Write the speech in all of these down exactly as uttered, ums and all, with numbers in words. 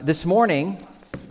This morning,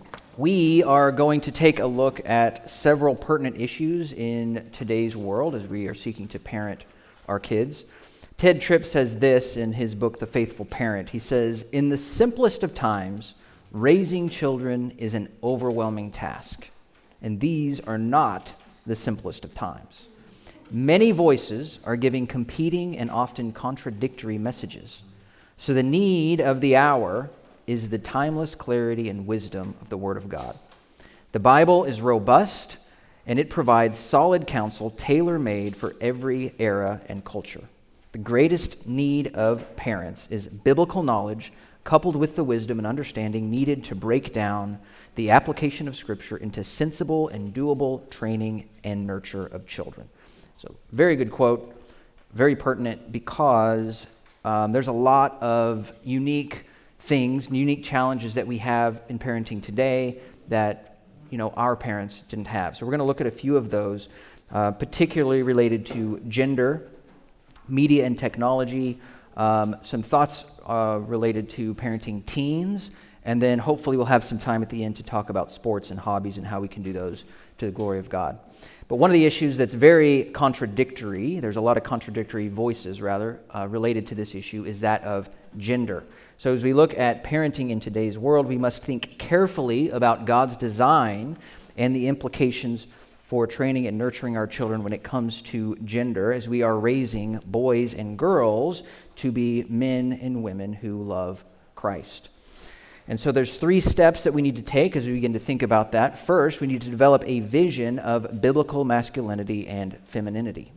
we are going to take a look at several pertinent issues in today's world as we are seeking to parent our kids. Ted Tripp says this in his book, The Faithful Parent. He says, "In the simplest of times, raising children is an overwhelming task, and these are not the simplest of times. Many voices are giving competing and often contradictory messages. So the need of the hour is the timeless clarity and wisdom of the Word of God. The Bible is robust, and it provides solid counsel tailor-made for every era and culture. The greatest need of parents is biblical knowledge coupled with the wisdom and understanding needed to break down the application of Scripture into sensible and doable training and nurture of children." So, very good quote, very pertinent because um, there's a lot of unique things, unique challenges that we have in parenting today that, you know, our parents didn't have. So we're going to look at a few of those, uh, particularly related to gender, media and technology, um, some thoughts uh, related to parenting teens, and then hopefully we'll have some time at the end to talk about sports and hobbies and how we can do those to the glory of God. But one of the issues that's very contradictory, there's a lot of contradictory voices rather, uh, related to this issue, is that of gender. So as we look at parenting in today's world, we must think carefully about God's design and the implications for training and nurturing our children when it comes to gender, as we are raising boys and girls to be men and women who love Christ. And so there's three steps that we need to take as we begin to think about that. First, we need to develop a vision of biblical masculinity and femininity.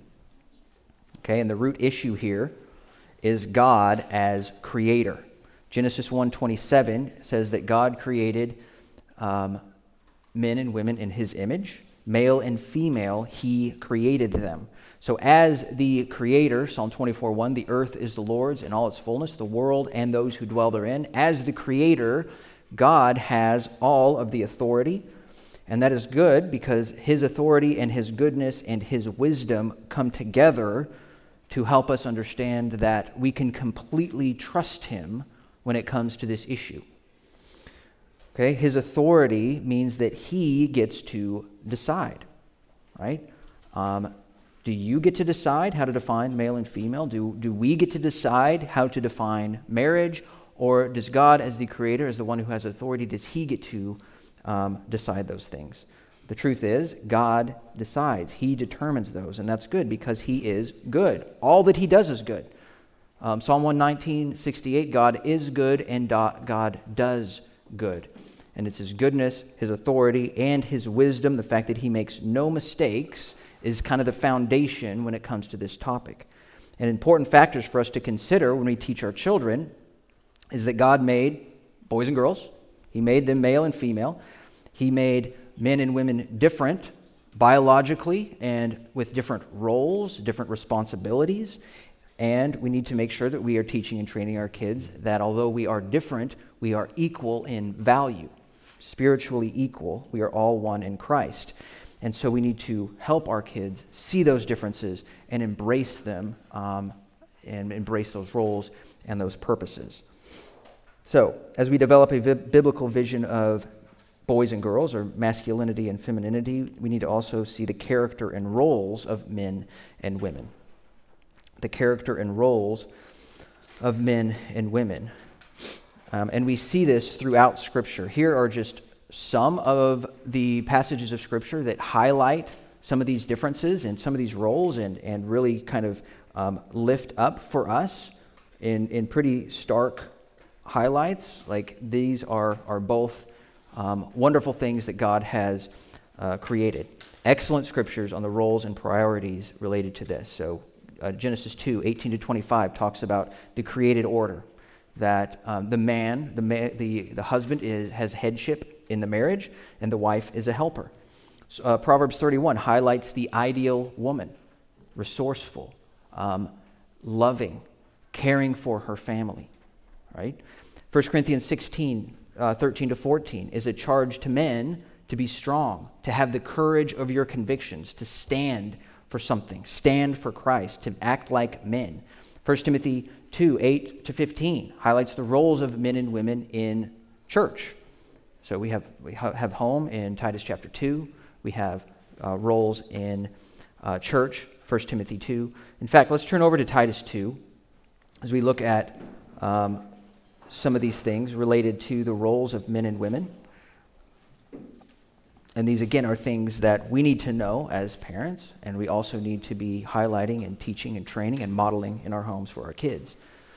Okay, and the root issue here is God as creator. Genesis one twenty-seven says that God created um, men and women in his image. Male and female, he created them. So as the creator, Psalm twenty-four one, the earth is the Lord's and all its fullness, the world and those who dwell therein. As the creator, God has all of the authority, and that is good because his authority and his goodness and his wisdom come together to help us understand that we can completely trust him when it comes to this issue. Okay, his authority means that he gets to decide, right? Um, do you get to decide how to define male and female? Do, do we get to decide how to define marriage? Or does God, as the creator, as the one who has authority, does he get to um, decide those things? The truth is, God decides. He determines those, and that's good because he is good. All that he does is good. Um, Psalm one nineteen, sixty-eight, God is good and do- God does good. And it's his goodness, his authority, and his wisdom, the fact that he makes no mistakes, is kind of the foundation when it comes to this topic. And important factors for us to consider when we teach our children is that God made boys and girls. He made them male and female. He made men and women different biologically and with different roles, different responsibilities. And we need to make sure that we are teaching and training our kids that although we are different, we are equal in value, spiritually equal. We are all one in Christ. And so we need to help our kids see those differences and embrace them um, and embrace those roles and those purposes. So as we develop a vi- biblical vision of boys and girls, or masculinity and femininity, we need to also see the character and roles of men and women. The character and roles of men and women. Um, and we see this throughout Scripture. Here are just some of the passages of Scripture that highlight some of these differences and some of these roles and, and really kind of um, lift up for us in, in pretty stark highlights. Like these are, are both um, wonderful things that God has uh, created. Excellent Scriptures on the roles and priorities related to this. So Uh, Genesis two, eighteen to twenty-five talks about the created order, that um, the man, the, ma- the the husband is, has headship in the marriage, and the wife is a helper. So, uh, Proverbs thirty-one highlights the ideal woman, resourceful, um, loving, caring for her family, right? First Corinthians sixteen, uh, thirteen to fourteen is a charge to men to be strong, to have the courage of your convictions, to stand for something, stand for Christ, to act like men. First Timothy two, eight to fifteen highlights the roles of men and women in church, So we have we ha- have home in Titus chapter two. We have uh, roles in uh, church, First Timothy two. In fact, let's turn over to Titus two as we look at um, some of these things related to the roles of men and women. And these, again, are things that we need to know as parents, and we also need to be highlighting and teaching and training and modeling in our homes for our kids.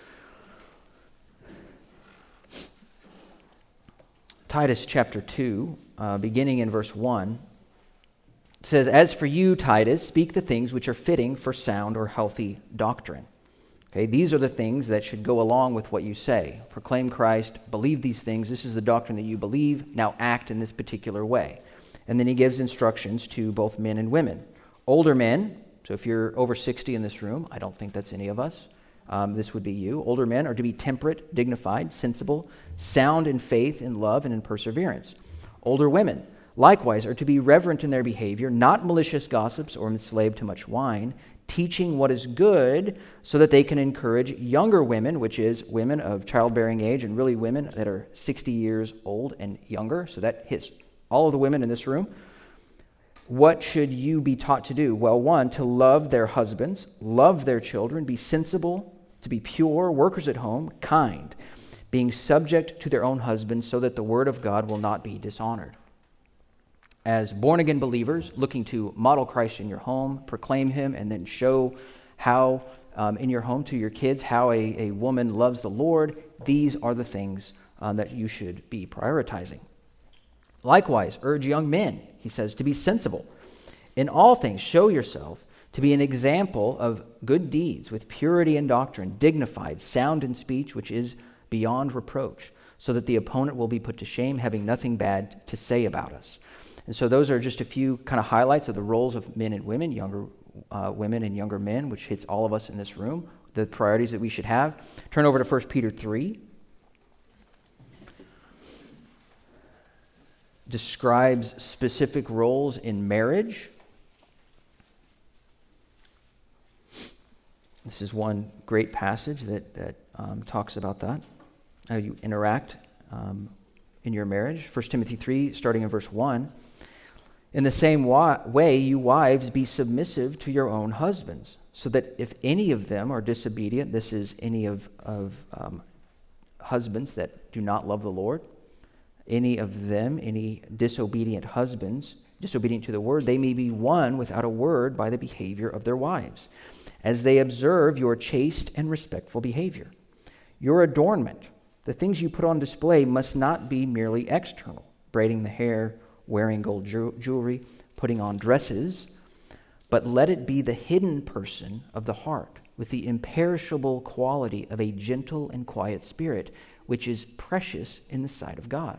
Titus chapter two, uh, beginning in verse one, says, "As for you, Titus, speak the things which are fitting for sound or healthy doctrine." Okay, these are the things that should go along with what you say. Proclaim Christ, believe these things. This is the doctrine that you believe. Now act in this particular way. And then he gives instructions to both men and women. Older men, so if you're over sixty in this room, I don't think that's any of us, um, this would be you. Older men are to be temperate, dignified, sensible, sound in faith, in love, and in perseverance. Older women, likewise, are to be reverent in their behavior, not malicious gossips or enslaved to much wine, teaching what is good so that they can encourage younger women, which is women of childbearing age and really women that are sixty years old and younger. So that hits all of the women in this room. What should you be taught to do? Well, one, to love their husbands, love their children, be sensible, to be pure, workers at home, kind, being subject to their own husbands so that the word of God will not be dishonored. As born-again believers, looking to model Christ in your home, proclaim him, and then show how um, in your home to your kids how a, a woman loves the Lord, these are the things um, that you should be prioritizing. Likewise, urge young men, he says, to be sensible. In all things, show yourself to be an example of good deeds with purity in doctrine, dignified, sound in speech, which is beyond reproach, so that the opponent will be put to shame, having nothing bad to say about us. And so those are just a few kind of highlights of the roles of men and women, younger uh, women and younger men, which hits all of us in this room, the priorities that we should have. Turn over to First Peter three. Describes specific roles in marriage. This is one great passage that, that um, talks about that, how you interact um, in your marriage. First Timothy three, starting in verse one. "In the same wa- way, you wives, be submissive to your own husbands, so that if any of them are disobedient," this is any of, of um, husbands that do not love the Lord, "any of them, any disobedient husbands, disobedient to the word, they may be won without a word by the behavior of their wives, as they observe your chaste and respectful behavior. Your adornment, the things you put on display, must not be merely external, braiding the hair, wearing gold ju- jewelry, putting on dresses, but let it be the hidden person of the heart, with the imperishable quality of a gentle and quiet spirit, which is precious in the sight of God.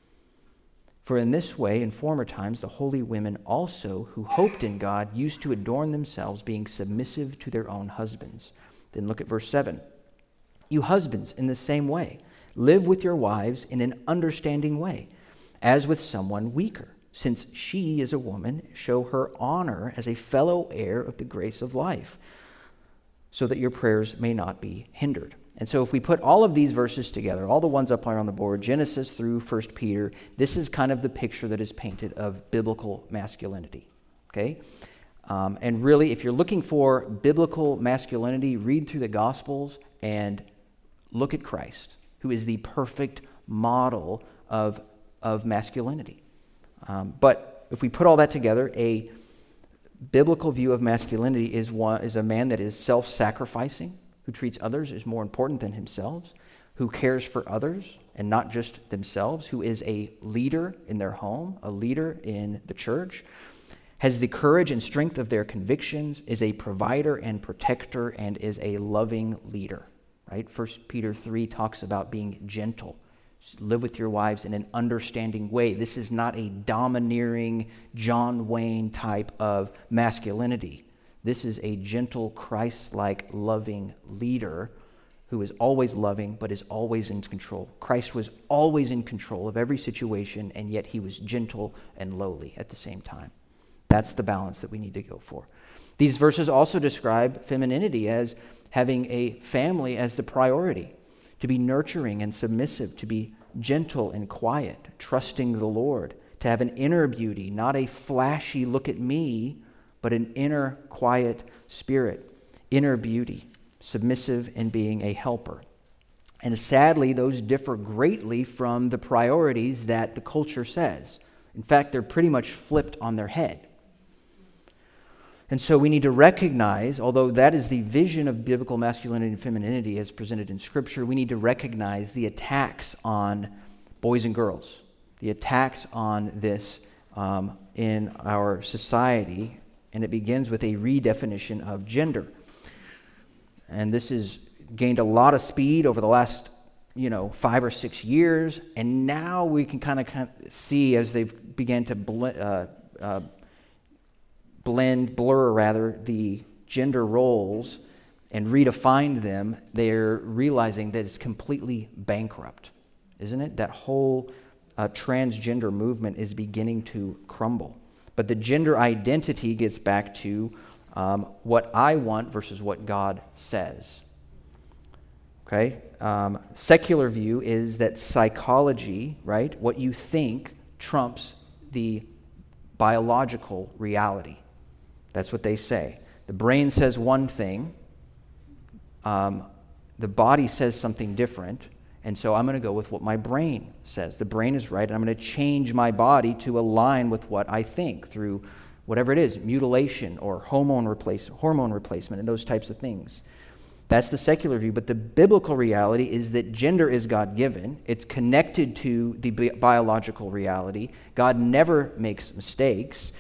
For in this way, in former times, the holy women also, who hoped in God, used to adorn themselves, being submissive to their own husbands." Then look at verse seven. "You husbands, in the same way, live with your wives in an understanding way, as with someone weaker. Since she is a woman, show her honor as a fellow heir of the grace of life, so that your prayers may not be hindered." And so if we put all of these verses together, all the ones up there on the board, Genesis through First Peter, this is kind of the picture that is painted of biblical masculinity, okay? Um, and really, if you're looking for biblical masculinity, read through the Gospels and look at Christ, who is the perfect model of, of masculinity. Um, but if we put all that together, a biblical view of masculinity is one is a man that is self-sacrificing, who treats others as more important than himself, who cares for others and not just themselves, who is a leader in their home, a leader in the church, has the courage and strength of their convictions, is a provider and protector, and is a loving leader. Right? First Peter three talks about being gentle. Live with your wives in an understanding way. This is not a domineering John Wayne type of masculinity. This is a gentle, Christ-like, loving leader who is always loving but is always in control. Christ was always in control of every situation, and yet he was gentle and lowly at the same time. That's the balance that we need to go for. These verses also describe femininity as having a family as the priority, to be nurturing and submissive, to be gentle and quiet, trusting the Lord, to have an inner beauty, not a flashy look at me, but an inner quiet spirit, inner beauty, submissive and being a helper. And sadly, those differ greatly from the priorities that the culture says. In fact, they're pretty much flipped on their head. And so we need to recognize, although that is the vision of biblical masculinity and femininity as presented in Scripture, we need to recognize the attacks on boys and girls, the attacks on this um, in our society, and it begins with a redefinition of gender. And this has gained a lot of speed over the last, you know, five or six years, and now we can kind of, kind of see as they've began to bl- uh, uh, blend, blur rather, the gender roles and redefine them, they're realizing that it's completely bankrupt, isn't it? That whole uh, transgender movement is beginning to crumble. But the gender identity gets back to um, what I want versus what God says. Okay? Um, secular view is that psychology, right, what you think trumps the biological reality. That's what they say. The brain says one thing, um, the body says something different, and so I'm going to go with what my brain says. The brain is right, and I'm going to change my body to align with what I think through whatever it is, mutilation or hormone replace, hormone replacement and those types of things. That's the secular view, but the biblical reality is that gender is God-given. It's connected to the bi- biological reality. God never makes mistakes.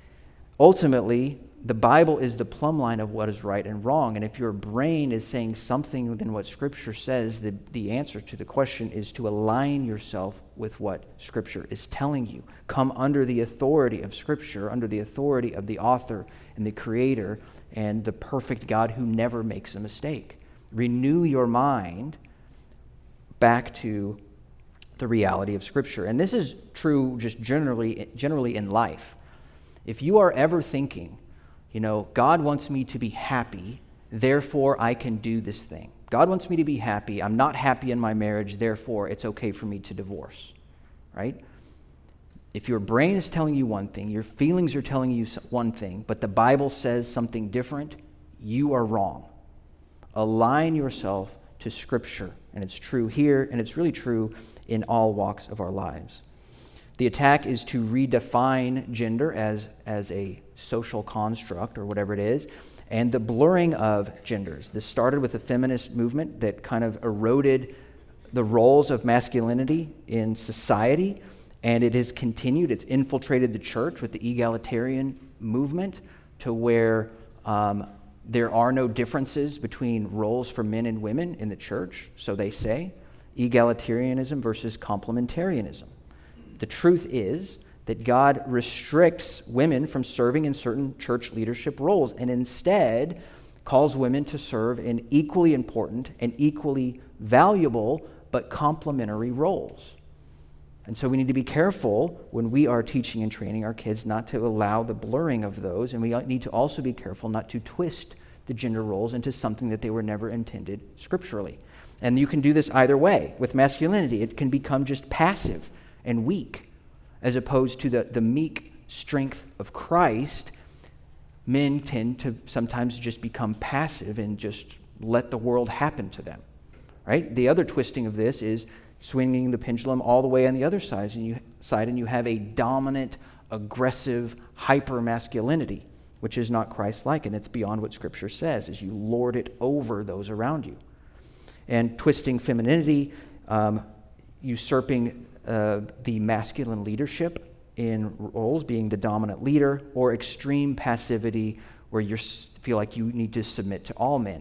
Ultimately, the Bible is the plumb line of what is right and wrong. And if your brain is saying something than what Scripture says, the, the answer to the question is to align yourself with what Scripture is telling you. Come under the authority of Scripture, under the authority of the author and the creator and the perfect God who never makes a mistake. Renew your mind back to the reality of Scripture. And this is true just generally, generally in life. If you are ever thinking, you know, God wants me to be happy, therefore I can do this thing. God wants me to be happy. I'm not happy in my marriage, therefore it's okay for me to divorce, right? If your brain is telling you one thing, your feelings are telling you one thing, but the Bible says something different, you are wrong. Align yourself to Scripture, and it's true here, and it's really true in all walks of our lives. The attack is to redefine gender as, as a social construct or whatever it is, and the blurring of genders. This started with the feminist movement that kind of eroded the roles of masculinity in society, and it has continued. It's infiltrated the church with the egalitarian movement to where um, there are no differences between roles for men and women in the church, so they say. Egalitarianism versus complementarianism. The truth is that God restricts women from serving in certain church leadership roles and instead calls women to serve in equally important and equally valuable but complementary roles. And so we need to be careful when we are teaching and training our kids not to allow the blurring of those, and we need to also be careful not to twist the gender roles into something that they were never intended scripturally. And you can do this either way. With masculinity, it can become just passive and weak, as opposed to the, the meek strength of Christ. Men tend to sometimes just become passive and just let the world happen to them, right? The other twisting of this is swinging the pendulum all the way on the other side, and you, side, and you have a dominant, aggressive, hyper-masculinity, which is not Christ-like, and it's beyond what Scripture says, as you lord it over those around you. And twisting femininity, um, usurping Uh, the masculine leadership in roles, being the dominant leader, or extreme passivity where you feel like you need to submit to all men,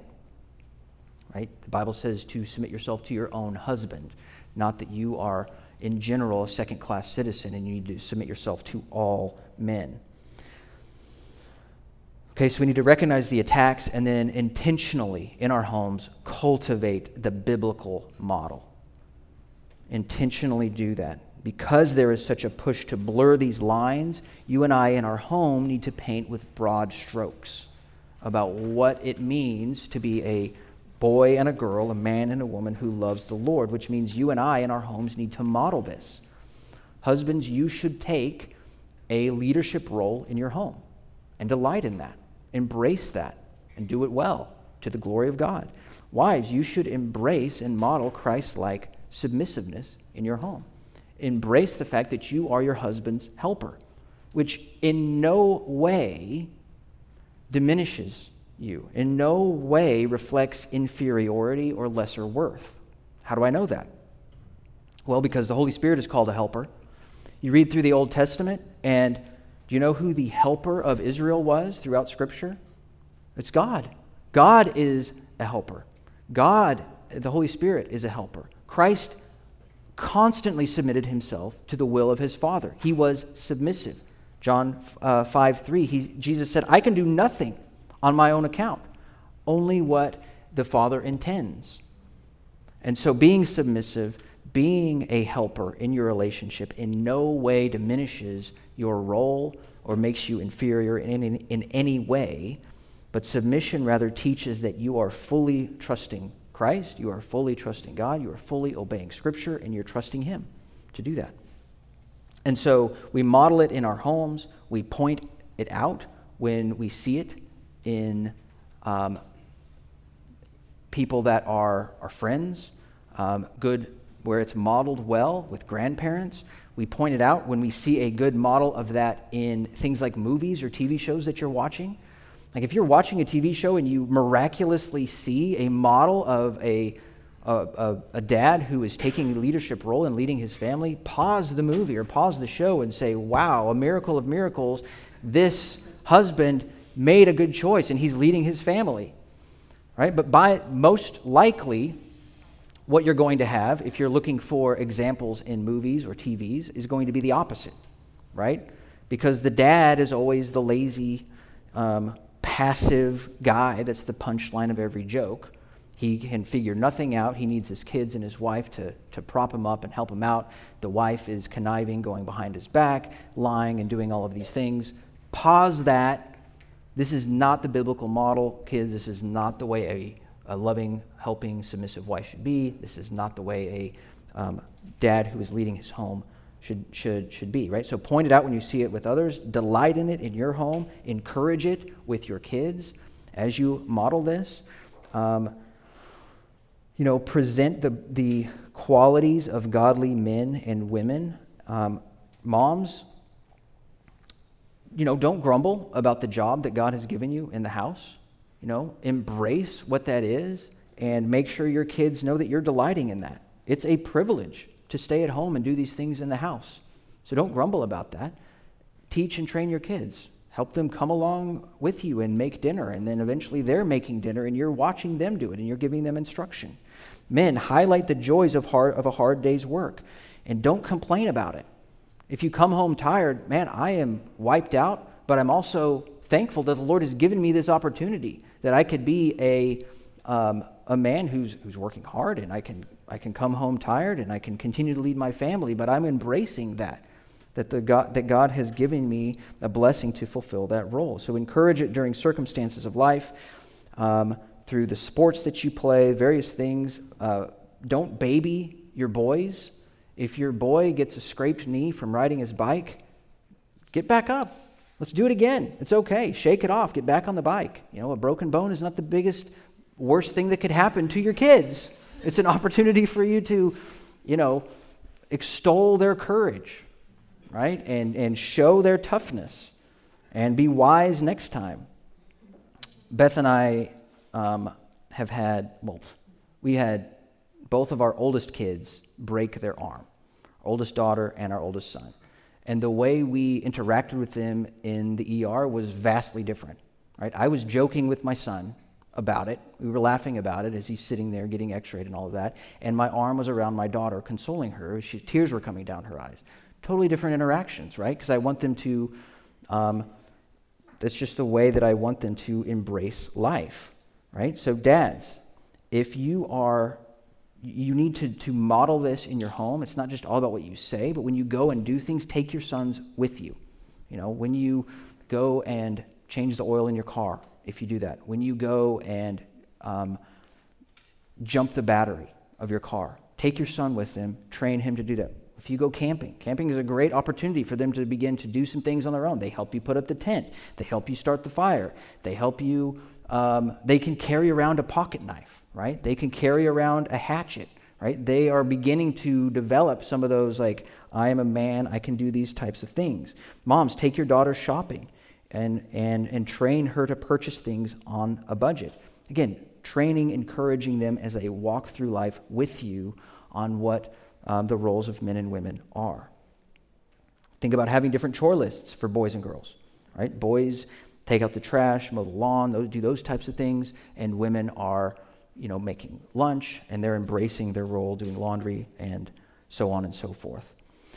right? The Bible says to submit yourself to your own husband, not that you are, in general, a second-class citizen and you need to submit yourself to all men. Okay, so we need to recognize the attacks and then intentionally, in our homes, cultivate the biblical model. Intentionally do that. Because there is such a push to blur these lines, you and I in our home need to paint with broad strokes about what it means to be a boy and a girl, a man and a woman who loves the Lord, which means you and I in our homes need to model this. Husbands, you should take a leadership role in your home and delight in that. Embrace that and do it well to the glory of God. Wives, you should embrace and model Christ-like submissiveness in your home. Embrace the fact that you are your husband's helper, which in no way diminishes you, in no way reflects inferiority or lesser worth. How do I know that? Well, because the Holy Spirit is called a helper. You read through the Old Testament, and do you know who the helper of Israel was throughout Scripture? It's God. God is a helper. God, the Holy Spirit, is a helper. Christ constantly submitted himself to the will of his Father. He was submissive. John uh, five three, he, Jesus said, I can do nothing on my own account, only what the Father intends. And so being submissive, being a helper in your relationship in no way diminishes your role or makes you inferior in, in, in any way, but submission rather teaches that you are fully trusting Christ, you are fully trusting God, you are fully obeying Scripture, and you're trusting Him to do that. And so we model it in our homes, we point it out when we see it in um, people that are our friends, um, good where it's modeled well with grandparents. We point it out when we see a good model of that in things like movies or T V shows that you're watching. Like if you're watching a T V show and you miraculously see a model of a, a, a, a dad who is taking a leadership role and leading his family, pause the movie or pause the show and say, wow, a miracle of miracles, this husband made a good choice and he's leading his family, right? But by most likely, what you're going to have, if you're looking for examples in movies or T Vs, is going to be the opposite, right? Because the dad is always the lazy, um, passive guy that's the punchline of every joke. He can figure nothing out. He needs his kids and his wife to, to prop him up and help him out. The wife is conniving, going behind his back, lying and doing all of these things. Pause that. This is not the biblical model, kids. This is not the way a A loving, helping, submissive wife should be. This is not the way a um, dad who is leading his home should should should be, right? So point it out when you see it with others. Delight in it in your home. Encourage it with your kids as you model this. Um, you know, present the the qualities of godly men and women. Um, moms, you know, don't grumble about the job that God has given you in the house. You know, embrace what that is and make sure your kids know that you're delighting in that. It's a privilege to stay at home and do these things in the house. So don't grumble about that. Teach and train your kids. Help them come along with you and make dinner, and then eventually they're making dinner and you're watching them do it and you're giving them instruction. Men, highlight the joys of hard, of a hard day's work and don't complain about it. If you come home tired, man, I am wiped out, but I'm also thankful that the Lord has given me this opportunity, that I could be a um, a man who's who's working hard, and I can I can come home tired, and I can continue to lead my family. But I'm embracing that, that the God that God has given me a blessing to fulfill that role. So encourage it during circumstances of life, um, through the sports that you play, various things. Uh, don't baby your boys. If your boy gets a scraped knee from riding his bike, get back up. Let's do it again. It's okay. Shake it off. Get back on the bike. You know, a broken bone is not the biggest, worst thing that could happen to your kids. It's an opportunity for you to, you know, extol their courage, right? And and show their toughness and be wise next time. Beth and I um, have had, well, we had both of our oldest kids break their arm, our oldest daughter and our oldest son. And the way we interacted with them in the E R was vastly different, right? I was joking with my son about it. We were laughing about it as he's sitting there getting x-rayed and all of that. And my arm was around my daughter, consoling her. She, tears were coming down her eyes. Totally different interactions, right? Because I want them to, um, that's just the way that I want them to embrace life, right? So dads, if you are... You need to, to model this in your home. It's not just all about what you say, but when you go and do things, take your sons with you. You know, when you go and change the oil in your car, if you do that. When you go and um, jump the battery of your car. Take your son with them, train him to do that. If you go camping, camping is a great opportunity for them to begin to do some things on their own. They help you put up the tent. They help you start the fire. They help you, um, they can carry around a pocket knife, right? They can carry around a hatchet, right? They are beginning to develop some of those, like, I am a man, I can do these types of things. Moms, take your daughter shopping and, and, and train her to purchase things on a budget. Again, training, encouraging them as they walk through life with you on what um, the roles of men and women are. Think about having different chore lists for boys and girls, right? Boys take out the trash, mow the lawn, those, do those types of things, and women are, you know, making lunch, and they're embracing their role, doing laundry, and so on and so forth.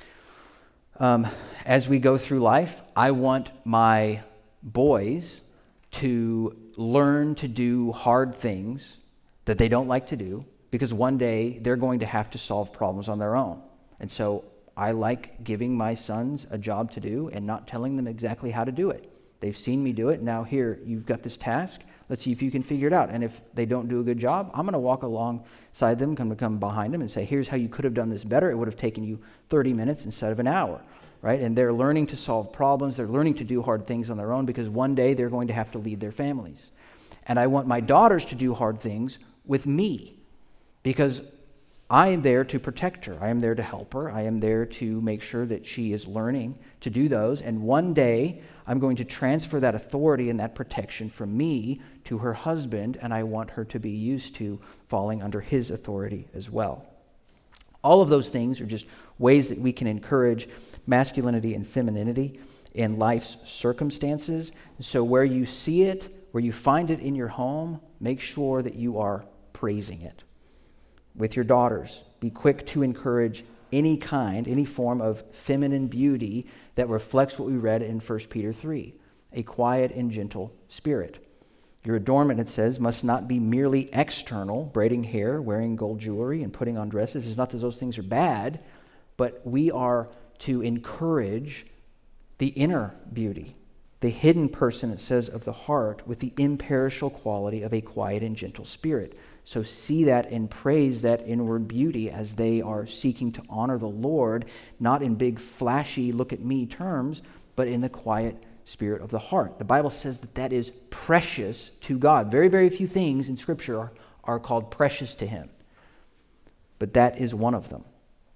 Um, as we go through life, I want my boys to learn to do hard things that they don't like to do, because one day they're going to have to solve problems on their own. And so I like giving my sons a job to do and not telling them exactly how to do it. They've seen me do it. Now here, you've got this task. Let's see if you can figure it out. And if they don't do a good job, I'm going to walk alongside them, come to come behind them and say, here's how you could have done this better. It would have taken you thirty minutes instead of an hour, right? And they're learning to solve problems. They're learning to do hard things on their own, because one day they're going to have to lead their families. And I want my daughters to do hard things with me, because I am there to protect her. I am there to help her. I am there to make sure that she is learning to do those. And one day, I'm going to transfer that authority and that protection from me to her husband, and I want her to be used to falling under his authority as well. All of those things are just ways that we can encourage masculinity and femininity in life's circumstances. So where you see it, where you find it in your home, make sure that you are praising it. With your daughters, be quick to encourage any kind, any form of feminine beauty that reflects what we read in First Peter three, a quiet and gentle spirit. Your adornment, it says, must not be merely external, braiding hair, wearing gold jewelry, and putting on dresses. It's not that those things are bad, but we are to encourage the inner beauty, the hidden person, it says, of the heart, with the imperishable quality of a quiet and gentle spirit. So see that and praise that inward beauty as they are seeking to honor the Lord, not in big, flashy, look-at-me terms, but in the quiet spirit of the heart. The Bible says that that is precious to God. Very, very few things in Scripture are, are called precious to Him, but that is one of them.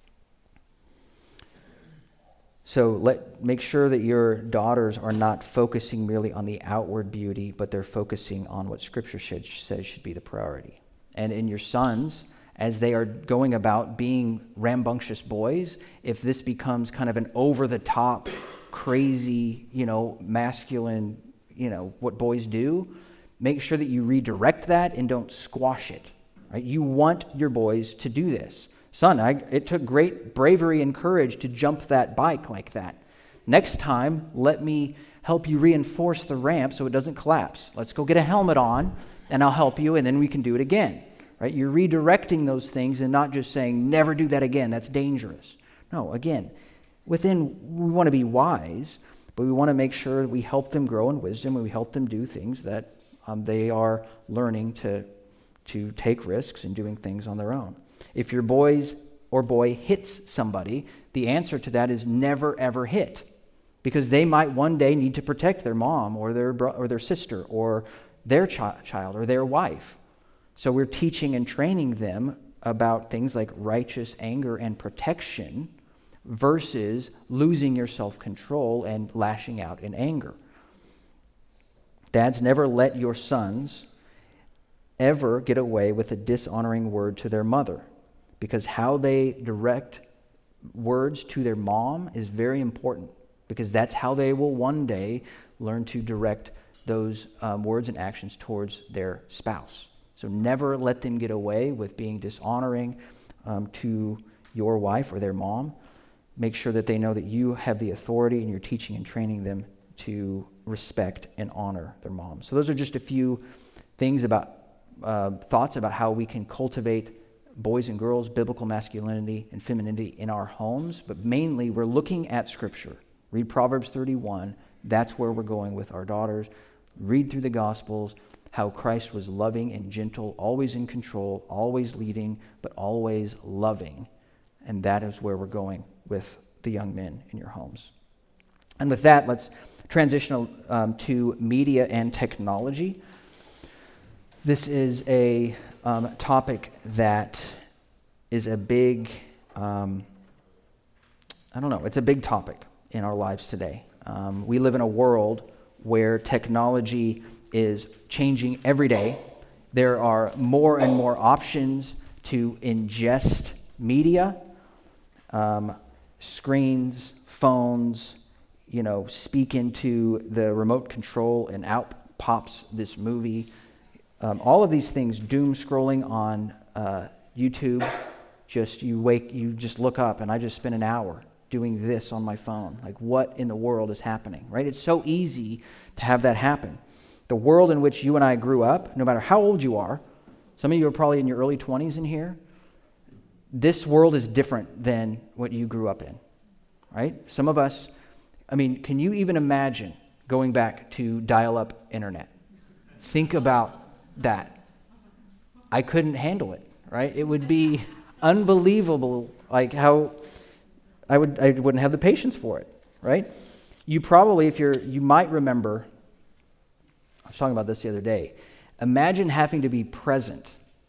So let make sure that your daughters are not focusing merely on the outward beauty, but they're focusing on what Scripture should, says should be the priority. And in your sons, as they are going about being rambunctious boys, if this becomes kind of an over-the-top, crazy, you know, masculine, you know, what boys do, make sure that you redirect that and don't squash it. Right? You want your boys to do this. Son, I, it took great bravery and courage to jump that bike like that. Next time, let me help you reinforce the ramp so it doesn't collapse. Let's go get a helmet on, and I'll help you, and then we can do it again. Right? You're redirecting those things and not just saying, never do that again. That's dangerous. No, again, within, we want to be wise, but we want to make sure that we help them grow in wisdom and we help them do things that um, they are learning to, to take risks and doing things on their own. If your boys or boy hits somebody, the answer to that is never, ever hit, because they might one day need to protect their mom or their bro- or their sister or their chi- child or their wife. So we're teaching and training them about things like righteous anger and protection versus losing your self-control and lashing out in anger. Dads, never let your sons ever get away with a dishonoring word to their mother, because how they direct words to their mom is very important, because that's how they will one day learn to direct those um, words and actions towards their spouse. So never let them get away with being dishonoring um, to your wife or their mom. Make sure that they know that you have the authority and you're teaching and training them to respect and honor their mom. So those are just a few things about, uh, thoughts about how we can cultivate boys and girls, biblical masculinity and femininity in our homes. But mainly we're looking at Scripture. Read Proverbs thirty-one. That's where we're going with our daughters. Read through the Gospels. how Christ was loving and gentle, always in control, always leading, but always loving. And that is where we're going with the young men in your homes. And with that, let's transition um, to media and technology. This is a um, topic that is a big, um, I don't know, it's a big topic in our lives today. Um, we live in a world where technology is changing every day. There are more and more options to ingest media, um, screens, phones, you know, speak into the remote control and out pops this movie. Um, all of these things, doom scrolling on uh, YouTube, just you wake, you just look up and I just spent an hour doing this on my phone. Like, what in the world is happening, right? It's so easy to have that happen. The world in which you and I grew up, no matter how old you are, some of you are probably in your early twenties in here, this world is different than what you grew up in, right? Some of us, I mean, can you even imagine going back to dial-up internet? Think about that. I couldn't handle it, right? It would be unbelievable, like how I would I wouldn't have the patience for it, right? You probably, if you're, you might remember, I was talking about this the other day. Imagine having to be present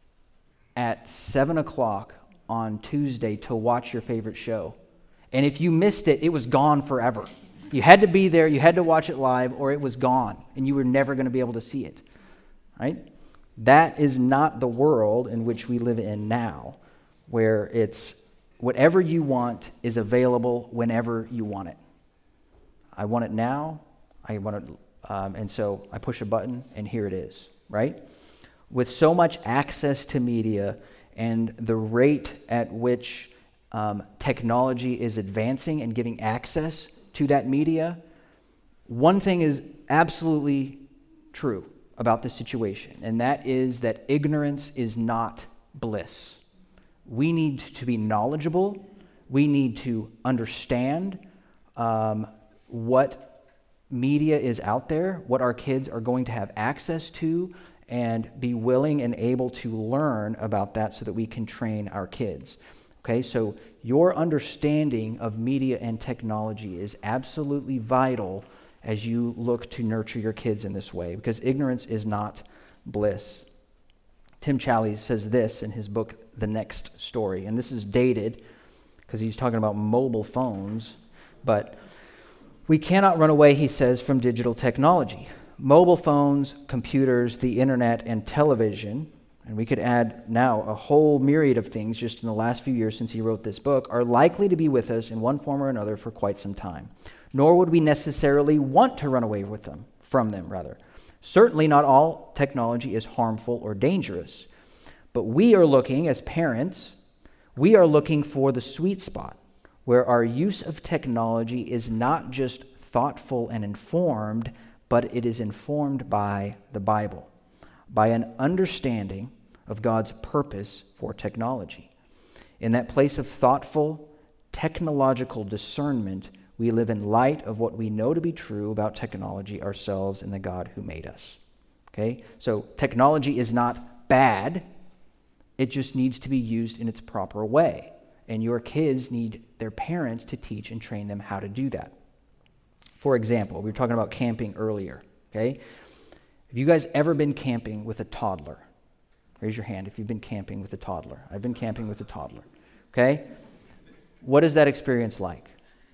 at seven o'clock on Tuesday to watch your favorite show. And if you missed it, it was gone forever. You had to be there, you had to watch it live, or it was gone, and you were never going to be able to see it, right? That is not the world in which we live in now, where it's whatever you want is available whenever you want it. I want it now, I want it, um, and so I push a button, and here it is, right? With so much access to media and the rate at which um, technology is advancing and giving access to that media, one thing is absolutely true about this situation, and that is that ignorance is not bliss. We need to be knowledgeable. We need to understand um, what media is out there, what our kids are going to have access to, and be willing and able to learn about that so that we can train our kids. Okay, so your understanding of media and technology is absolutely vital as you look to nurture your kids in this way, because ignorance is not bliss. Tim Challies says this in his book, The Next Story, and this is dated because he's talking about mobile phones, but we cannot run away, he says, from digital technology. Mobile phones, computers, the internet, and television, and we could add now a whole myriad of things just in the last few years since he wrote this book, are likely to be with us in one form or another for quite some time. Nor would we necessarily want to run away with them, from them, rather. Certainly not all technology is harmful or dangerous, but we are looking, as parents, we are looking for the sweet spot where our use of technology is not just thoughtful and informed, but it is informed by the Bible, by an understanding of God's purpose for technology. In that place of thoughtful, technological discernment, we live in light of what we know to be true about technology ourselves and the God who made us. Okay? So technology is not bad. It just needs to be used in its proper way. And your kids need their parents to teach and train them how to do that. For example, we were talking about camping earlier. Okay? Have you guys ever been camping with a toddler? Raise your hand if you've been camping with a toddler. I've been camping with a toddler. Okay? What is that experience like?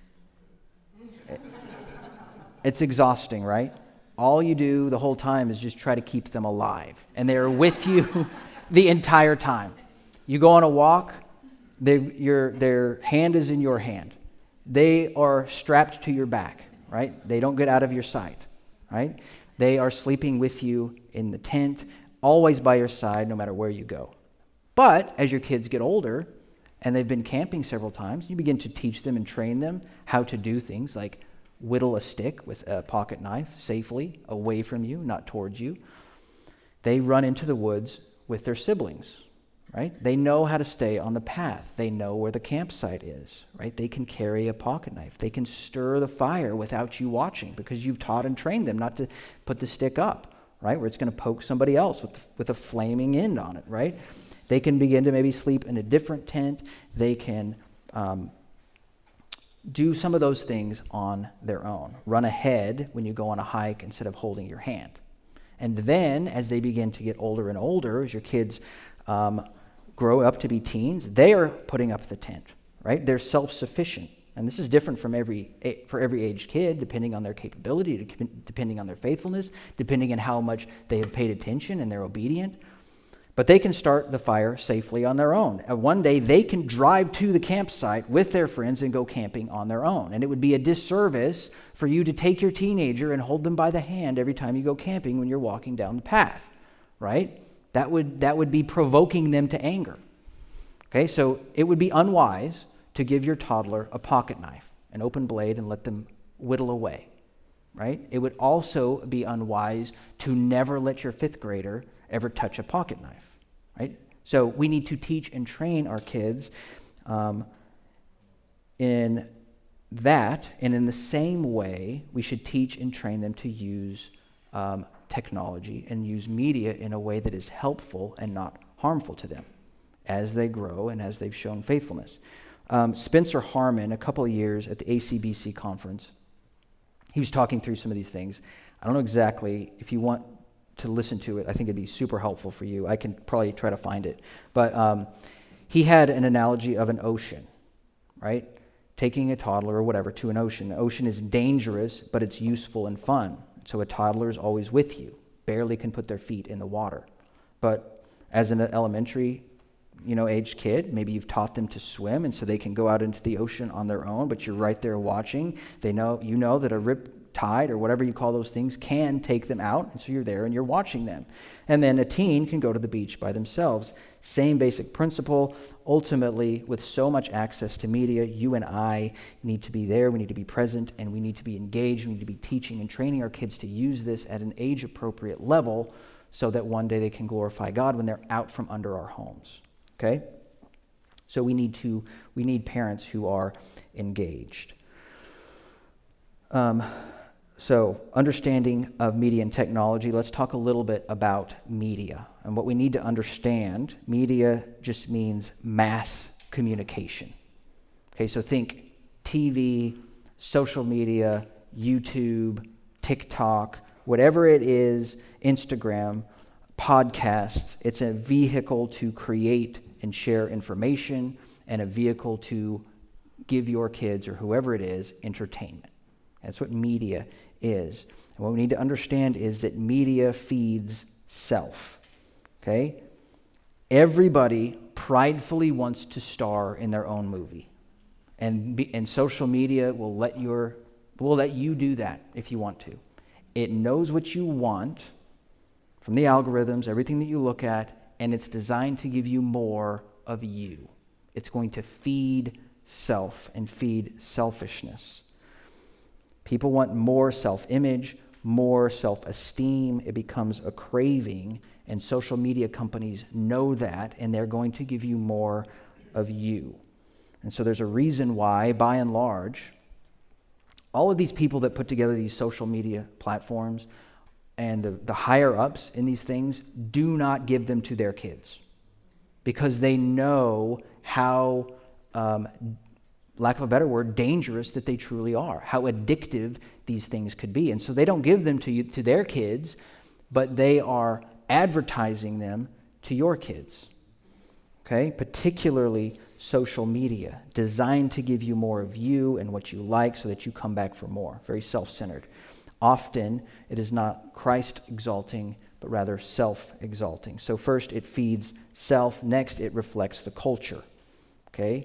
It's exhausting, right? All you do the whole time is just try to keep them alive. And they're with you the entire time. You go on a walk, they, your, their hand is in your hand. They are strapped to your back, right? They don't get out of your sight, right? They are sleeping with you in the tent, always by your side, no matter where you go. But as your kids get older, and they've been camping several times, you begin to teach them and train them how to do things like whittle a stick with a pocket knife safely away from you, not towards you. They run into the woods with their siblings, right? They know how to stay on the path. They know where the campsite is, right? They can carry a pocket knife. They can stir the fire without you watching because you've taught and trained them not to put the stick up, right? Where it's going to poke somebody else with, with a flaming end on it, right? They can begin to maybe sleep in a different tent. They can um, do some of those things on their own. Run ahead when you go on a hike instead of holding your hand. And then as they begin to get older and older, as your kids um, grow up to be teens, they are putting up the tent, right? They're self-sufficient. And this is different from every for every age kid, depending on their capability, depending on their faithfulness, depending on how much they have paid attention and they're obedient. But they can start the fire safely on their own. And one day they can drive to the campsite with their friends and go camping on their own. And it would be a disservice for you to take your teenager and hold them by the hand every time you go camping when you're walking down the path, right? That would that would be provoking them to anger. Okay, so it would be unwise to give your toddler a pocket knife, an open blade, and let them whittle away, right? It would also be unwise to never let your fifth grader ever touch a pocket knife, right? So we need to teach and train our kids um, in that, and in the same way, we should teach and train them to use um, technology and use media in a way that is helpful and not harmful to them as they grow and as they've shown faithfulness. Um, Spencer Harmon, a couple of years at the A C B C conference, he was talking through some of these things. I don't know exactly, if you want to listen to it, I think it'd be super helpful for you. I can probably try to find it. But um, he had an analogy of an ocean, right? Taking a toddler or whatever to an ocean. The ocean is dangerous, but it's useful and fun. So a toddler is always with you, barely can put their feet in the water. But as an elementary you know, aged kid, maybe you've taught them to swim, and so they can go out into the ocean on their own, but you're right there watching. They know, you know that a rip tide or whatever you call those things can take them out, and so you're there and you're watching them. And then a teen can go to the beach by themselves. Same basic principle. Ultimately, with so much access to media, you and I need to be there, we need to be present, and we need to be engaged, we need to be teaching and training our kids to use this at an age-appropriate level so that one day they can glorify God when they're out from under our homes. Okay? So we need to, we need parents who are engaged. Um, so understanding of media and technology, let's talk a little bit about media. And what we need to understand, media just means mass communication. Okay, so think T V, social media, YouTube, TikTok, whatever it is, Instagram, podcasts. It's a vehicle to create and share information, and a vehicle to give your kids or whoever it is entertainment. That's what media is. And what we need to understand is that media feeds self. Okay? Everybody pridefully wants to star in their own movie. And be, and social media will let your will let you do that if you want to. It knows what you want from the algorithms, everything that you look at, and it's designed to give you more of you. It's going to feed self and feed selfishness. People want more self-image, more self-esteem. It becomes a craving, and social media companies know that, and they're going to give you more of you. And so there's a reason why, by and large, all of these people that put together these social media platforms and the, the higher-ups in these things do not give them to their kids because they know how, um, lack of a better word, dangerous that they truly are, how addictive these things could be. And so they don't give them to you, to their kids, but they are advertising them to your kids, okay? Particularly social media, designed to give you more of you and what you like so that you come back for more, very self-centered. Often, it is not Christ-exalting, but rather self-exalting. So first, it feeds self. Next, it reflects the culture, okay?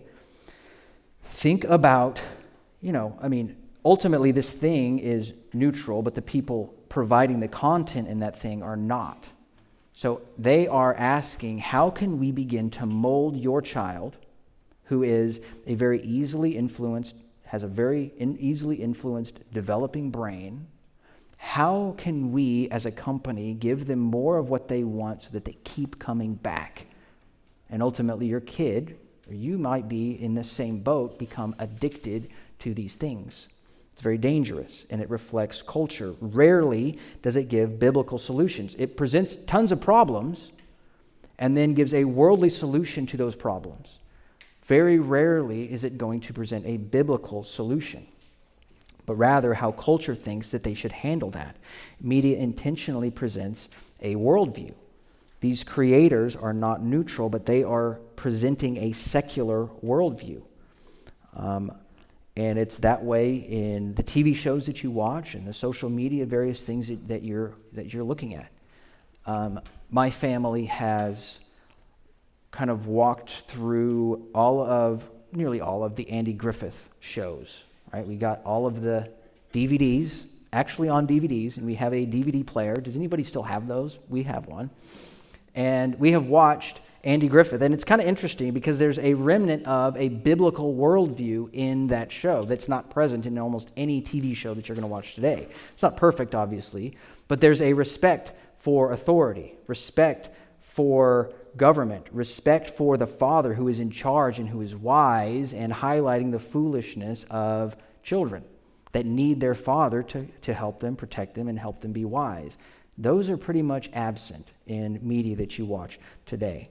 Think about, you know, I mean, ultimately, this thing is neutral, but the people providing the content in that thing are not. So they are asking, how can we begin to mold your child, who is a very easily influenced, has a very in, easily influenced developing brain? How can we, as a company, give them more of what they want so that they keep coming back? And ultimately, your kid, or you might be in the same boat, become addicted to these things. It's very dangerous, and it reflects culture. Rarely does it give biblical solutions. It presents tons of problems and then gives a worldly solution to those problems. Very rarely is it going to present a biblical solution, but rather how culture thinks that they should handle that. Media intentionally presents a worldview. These creators are not neutral, but they are presenting a secular worldview. Um, and it's that way in the T V shows that you watch and the social media, various things that, that you're that you're looking at. Um, my family has kind of walked through all of, nearly all of the Andy Griffith shows, right? We got all of the D V Ds, actually on D V Ds, and we have a D V D player. Does anybody still have those? We have one. And we have watched Andy Griffith, and it's kind of interesting because there's a remnant of a biblical worldview in that show that's not present in almost any T V show that you're going to watch today. It's not perfect, obviously, but there's a respect for authority, respect for government, respect for the father who is in charge and who is wise, and highlighting the foolishness of children that need their father to, to help them, protect them, and help them be wise. Those are pretty much absent in media that you watch today.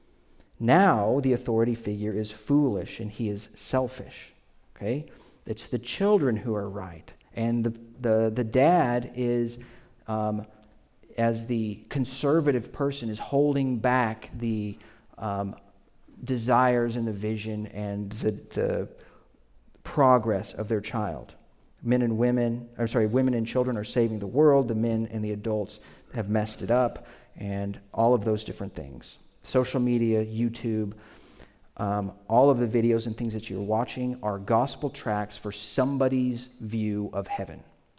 Now the authority figure is foolish and he is selfish. Okay? It's the children who are right. And the the, the dad is, um, as the conservative person, is holding back the um, desires and the vision and the, the progress of their child. Men and women, I'm sorry, women and children are saving the world. The men and the adults have messed it up, and all of those different things. Social media, YouTube, um, all of the videos and things that you're watching are gospel tracts for somebody's view of heaven.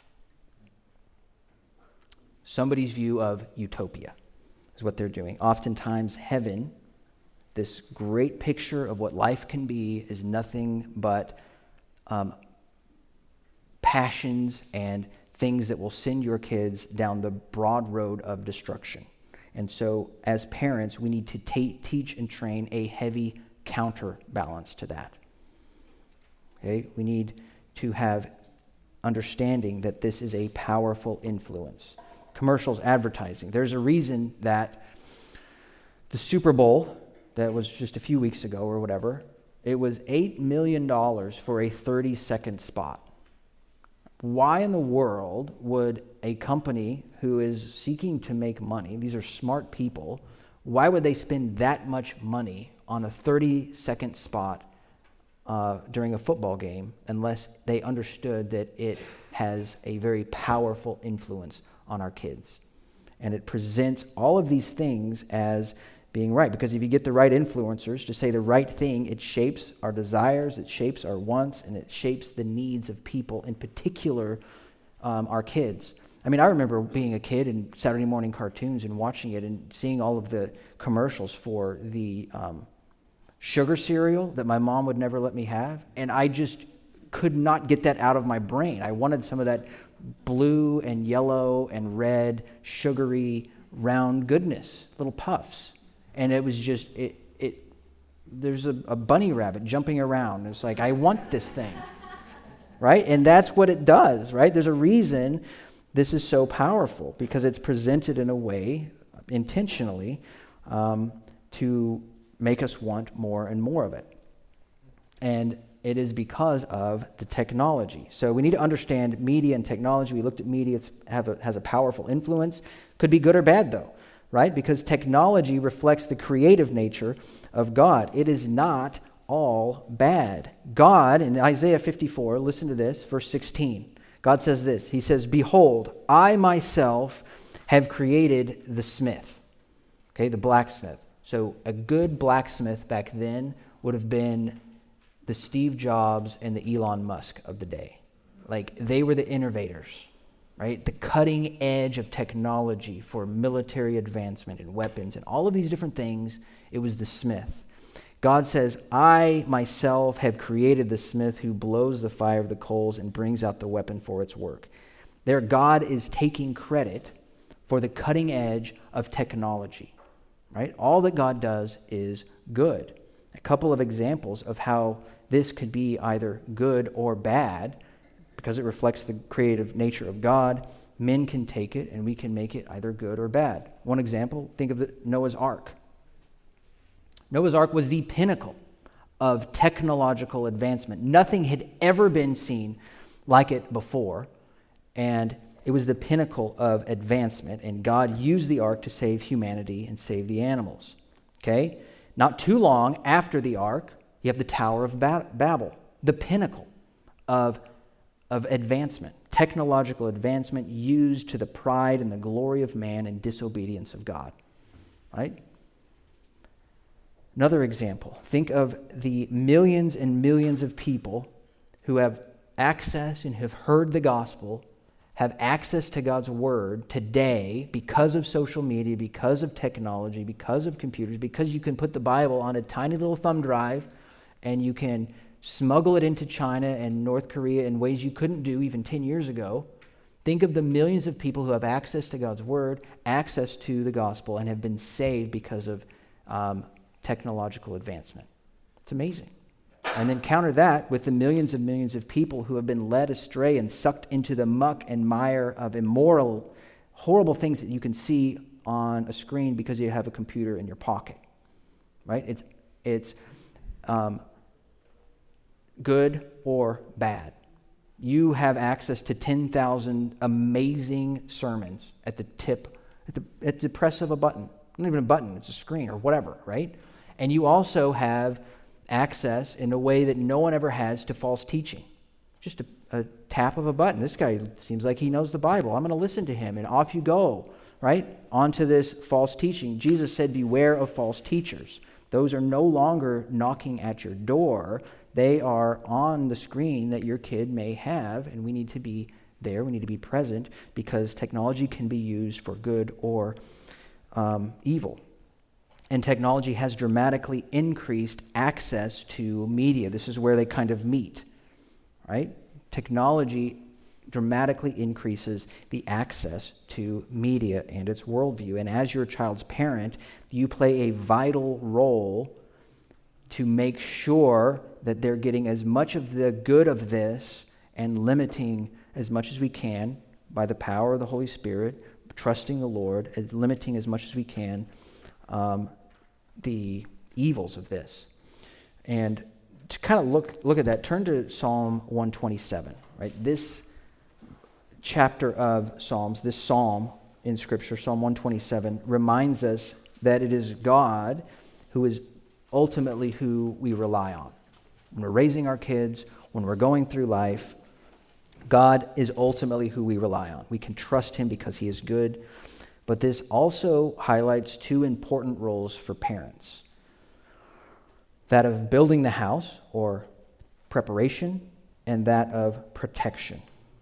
Somebody's view of utopia is what they're doing. Oftentimes, heaven, this great picture of what life can be, is nothing but um, passions and things that will send your kids down the broad road of destruction. And so, as parents, we need to ta- teach and train a heavy counterbalance to that. Okay? We need to have understanding that this is a powerful influence. Commercials, advertising. There's a reason that the Super Bowl, that was just a few weeks ago or whatever, it was eight million dollars for a thirty-second spot. Why in the world would a company who is seeking to make money, these are smart people, why would they spend that much money on a thirty-second spot uh, during a football game unless they understood that it has a very powerful influence on our kids? And it presents all of these things as being right, because if you get the right influencers to say the right thing, it shapes our desires, it shapes our wants, and it shapes the needs of people, in particular um, our kids. I mean, I remember being a kid and Saturday morning cartoons and watching it and seeing all of the commercials for the um, sugar cereal that my mom would never let me have, and I just could not get that out of my brain. I wanted some of that blue and yellow and red, sugary, round goodness, little puffs. And it was just, it. it. there's a, a bunny rabbit jumping around. It's like, I want this thing, right? And that's what it does, right? There's a reason this is so powerful, because it's presented in a way, intentionally, um, to make us want more and more of it. And it is because of the technology. So we need to understand media and technology. We looked at media, it has a powerful influence. Could be good or bad, though. Right? Because technology reflects the creative nature of God. It is not all bad. God, in Isaiah fifty-four, listen to this, verse sixteen. God says this. He says, "Behold, I myself have created the smith." Okay, the blacksmith. So a good blacksmith back then would have been the Steve Jobs and the Elon Musk of the day. Like, they were the innovators. Right? The cutting edge of technology for military advancement and weapons and all of these different things, it was the smith. God says, "I myself have created the smith who blows the fire of the coals and brings out the weapon for its work." There, God is taking credit for the cutting edge of technology. Right? All that God does is good. A couple of examples of how this could be either good or bad, because it reflects the creative nature of God, men can take it and we can make it either good or bad. One example, think of the Noah's Ark. Noah's Ark was the pinnacle of technological advancement. Nothing had ever been seen like it before, and it was the pinnacle of advancement, and God used the ark to save humanity and save the animals. Okay? Not too long after the ark, you have the Tower of ba- Babel, the pinnacle of, of advancement, technological advancement used to the pride and the glory of man and disobedience of God. Right? Another example, think of the millions and millions of people who have access and have heard the gospel, have access to God's word today because of social media, because of technology, because of computers, because you can put the Bible on a tiny little thumb drive and you can smuggle it into China and North Korea in ways you couldn't do even ten years ago. Think of the millions of people who have access to God's word, access to the gospel, and have been saved because of um, technological advancement. It's amazing. And then counter that with the millions and millions of people who have been led astray and sucked into the muck and mire of immoral, horrible things that you can see on a screen because you have a computer in your pocket. Right? It's it's um, good or bad. You have access to ten thousand amazing sermons at the tip, at the, at the press of a button. Not even a button, it's a screen or whatever, right? And you also have access in a way that no one ever has to false teaching. Just a, a tap of a button. This guy seems like he knows the Bible. I'm going to listen to him, and off you go, right? Onto this false teaching. Jesus said, beware of false teachers. Those are no longer knocking at your door. They are on the screen that your kid may have, and we need to be there. We need to be present because technology can be used for good or um, evil. And technology has dramatically increased access to media. This is where they kind of meet, right? Technology dramatically increases the access to media and its worldview. And as your child's parent, you play a vital role to make sure that they're getting as much of the good of this and limiting as much as we can by the power of the Holy Spirit, trusting the Lord, as limiting as much as we can Um, the evils of this. And to kind of look look at that, turn to Psalm one twenty-seven, right? This chapter of Psalms, this psalm in Scripture, Psalm one twenty-seven, reminds us that it is God who is ultimately who we rely on. When we're raising our kids, when we're going through life, God is ultimately who we rely on. We can trust him because he is good. But this also highlights two important roles for parents. That of building the house, or preparation, and that of protection.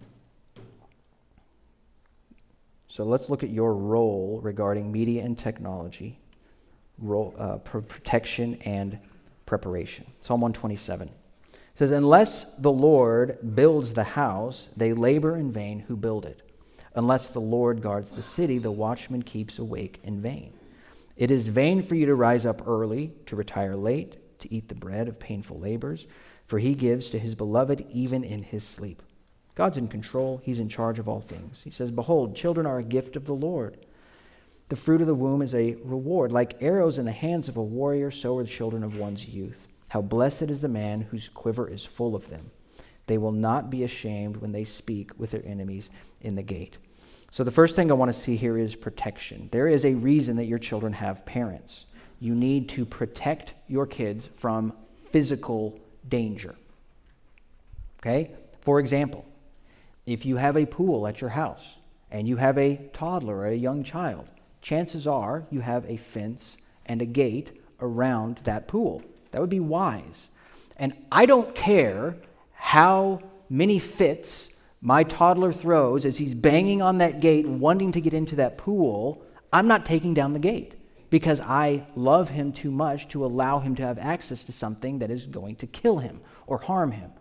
So let's look at your role regarding media and technology, role, uh, protection and preparation. Psalm one twenty-seven says, unless the Lord builds the house, they labor in vain who build it. Unless the Lord guards the city, the watchman keeps awake in vain. It is vain for you to rise up early, to retire late, to eat the bread of painful labors, for he gives to his beloved even in his sleep. God's in control. He's in charge of all things. He says, behold, children are a gift of the Lord. The fruit of the womb is a reward. Like arrows in the hands of a warrior, so are the children of one's youth. How blessed is the man whose quiver is full of them. They will not be ashamed when they speak with their enemies in the gate. So the first thing I want to see here is protection. There is a reason that your children have parents. You need to protect your kids from physical danger. Okay? For example, if you have a pool at your house and you have a toddler or a young child, chances are you have a fence and a gate around that pool. That would be wise. And I don't care how many fits my toddler throws as he's banging on that gate, wanting to get into that pool. I'm not taking down the gate because I love him too much to allow him to have access to something that is going to kill him or harm him.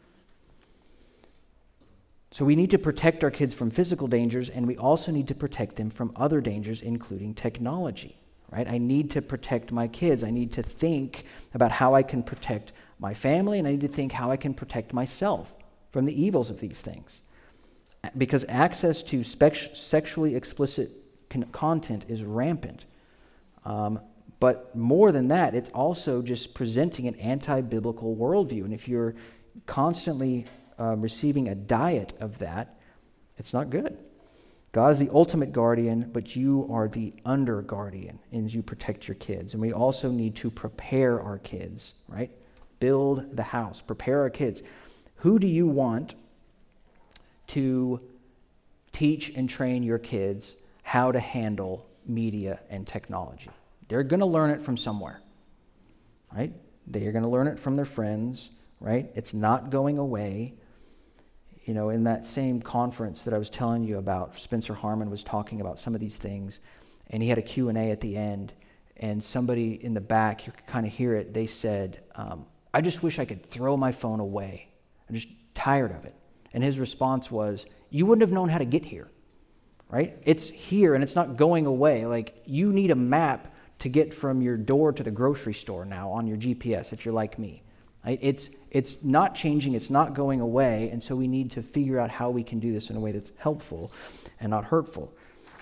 So we need to protect our kids from physical dangers, and we also need to protect them from other dangers, including technology, right? I need to protect my kids. I need to think about how I can protect my family, and I need to think how I can protect myself from the evils of these things. Because access to spec- sexually explicit con- content is rampant. Um, but more than that, it's also just presenting an anti-biblical worldview. And if you're constantly uh, receiving a diet of that, it's not good. God is the ultimate guardian, but you are the under guardian, and you protect your kids. And we also need to prepare our kids, right? Build the house, prepare our kids. Who do you want to teach and train your kids how to handle media and technology? They're going to learn it from somewhere, right? They're going to learn it from their friends, right? It's not going away. You know, in that same conference that I was telling you about, Spencer Harmon was talking about some of these things, and he had a Q and A at the end, and somebody in the back, you could kind of hear it, they said, um, I just wish I could throw my phone away. I'm just tired of it. And his response was, you wouldn't have known how to get here, right? It's here, and it's not going away. Like, you need a map to get from your door to the grocery store now on your G P S, if you're like me. Right? It's it's not changing, it's not going away, and so we need to figure out how we can do this in a way that's helpful and not hurtful.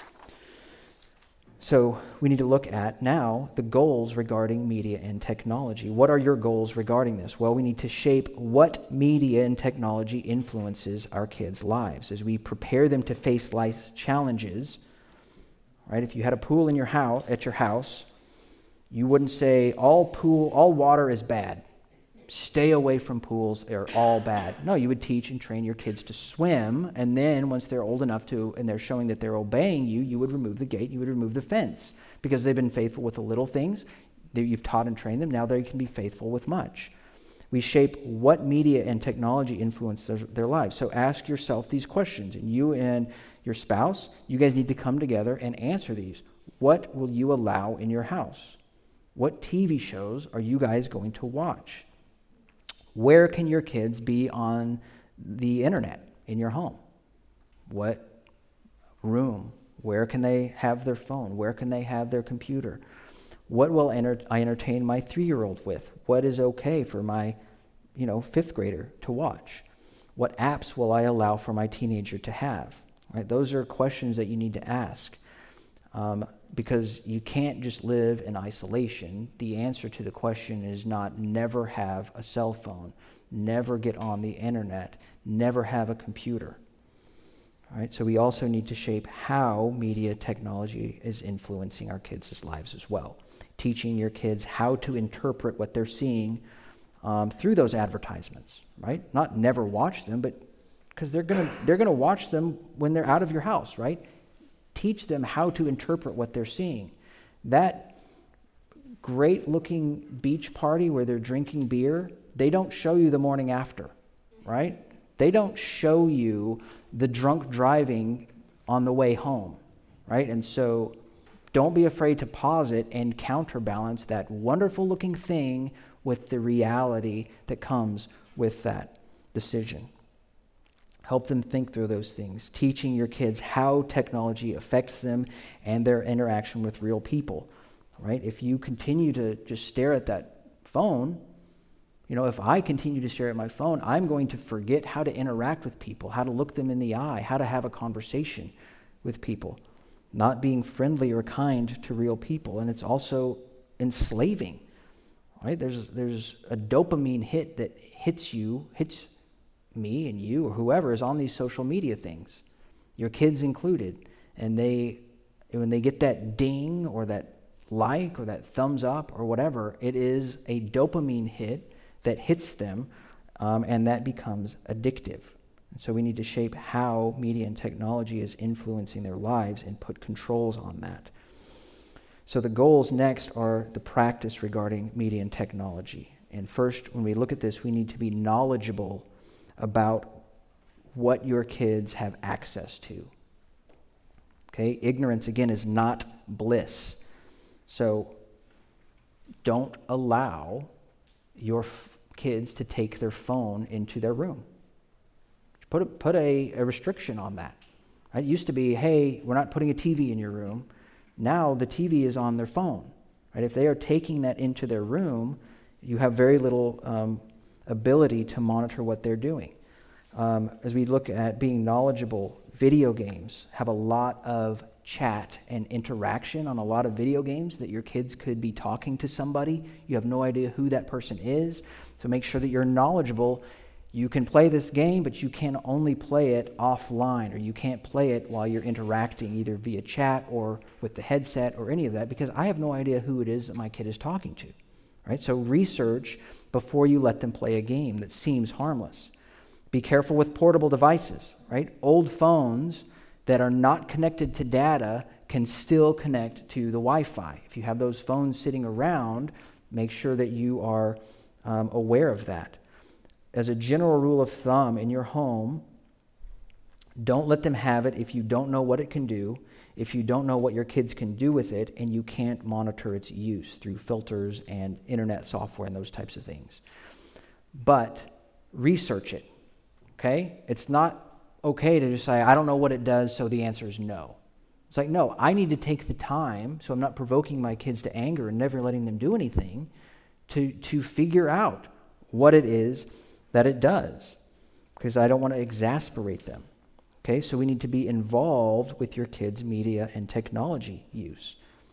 So we need to look at now the goals regarding media and technology. What are your goals regarding this? Well, we need to shape what media and technology influences our kids' lives as we prepare them to face life's challenges. Right? If you had a pool in your house at your house, you wouldn't say all pool, all water is bad. Stay away from pools, they're all bad. No, you would teach and train your kids to swim, and then once they're old enough to, and they're showing that they're obeying you, you would remove the gate, you would remove the fence, because they've been faithful with the little things that you've taught and trained them. Now they can be faithful with much. We shape what media and technology influence their, their lives. So ask yourself these questions, and you and your spouse, you guys need to come together and answer these. What will you allow in your house? What T V shows are you guys going to watch? Where can your kids be on the internet in your home? What room? Where can they have their phone? Where can they have their computer? What will enter- I entertain my three-year-old with? What is okay for my, you know, fifth grader to watch? What apps will I allow for my teenager to have? Right? Those are questions that you need to ask. Um, because you can't just live in isolation. The answer to the question is not never have a cell phone, never get on the internet, never have a computer. All right? So we also need to shape how media technology is influencing our kids' lives as well. Teaching your kids how to interpret what they're seeing um, through those advertisements, right? Not never watch them, but because they're gonna they're gonna watch them when they're out of your house, right? Teach them how to interpret what they're seeing. That great-looking beach party where they're drinking beer, they don't show you the morning after, right? They don't show you the drunk driving on the way home, right? And so don't be afraid to pause it and counterbalance that wonderful-looking thing with the reality that comes with that decision. Help them think through those things, teaching your kids how technology affects them and their interaction with real people, right? If you continue to just stare at that phone, you know, if I continue to stare at my phone, I'm going to forget how to interact with people, how to look them in the eye, how to have a conversation with people, not being friendly or kind to real people. And it's also enslaving, right? There's, there's a dopamine hit that hits you, hits me and you or whoever is on these social media things, your kids included, and they when they get that ding or that like or that thumbs up or whatever, it is a dopamine hit that hits them, um, and that becomes addictive. So we need to shape how media and technology is influencing their lives and put controls on that. So the goals next are the practice regarding media and technology. And first, when we look at this, we need to be knowledgeable about what your kids have access to. Okay? Ignorance, again, is not bliss. So don't allow your f- kids to take their phone into their room. Put a, put a, a restriction on that. Right? It used to be, hey, we're not putting a T V in your room. Now the T V is on their phone. Right? If they are taking that into their room, you have very little um, ability to monitor what they're doing. Um, as we look at being knowledgeable, video games have a lot of chat and interaction on a lot of video games that your kids could be talking to somebody. You have no idea who that person is, so make sure that you're knowledgeable. You can play this game, but you can only play it offline, or you can't play it while you're interacting either via chat or with the headset or any of that, because I have no idea who it is that my kid is talking to, right? So research before you let them play a game that seems harmless. Be careful with portable devices, right? Old phones that are not connected to data can still connect to the Wi-Fi. If you have those phones sitting around, make sure that you are um, aware of that. As a general rule of thumb in your home, don't let them have it if you don't know what it can do, if you don't know what your kids can do with it, and you can't monitor its use through filters and internet software and those types of things. But research it, okay? It's not okay to just say, I don't know what it does, so the answer is no. It's like, no, I need to take the time, so I'm not provoking my kids to anger and never letting them do anything, to, to figure out what it is that it does, because I don't want to exasperate them. Okay, so we need to be involved with your kids' media and technology use.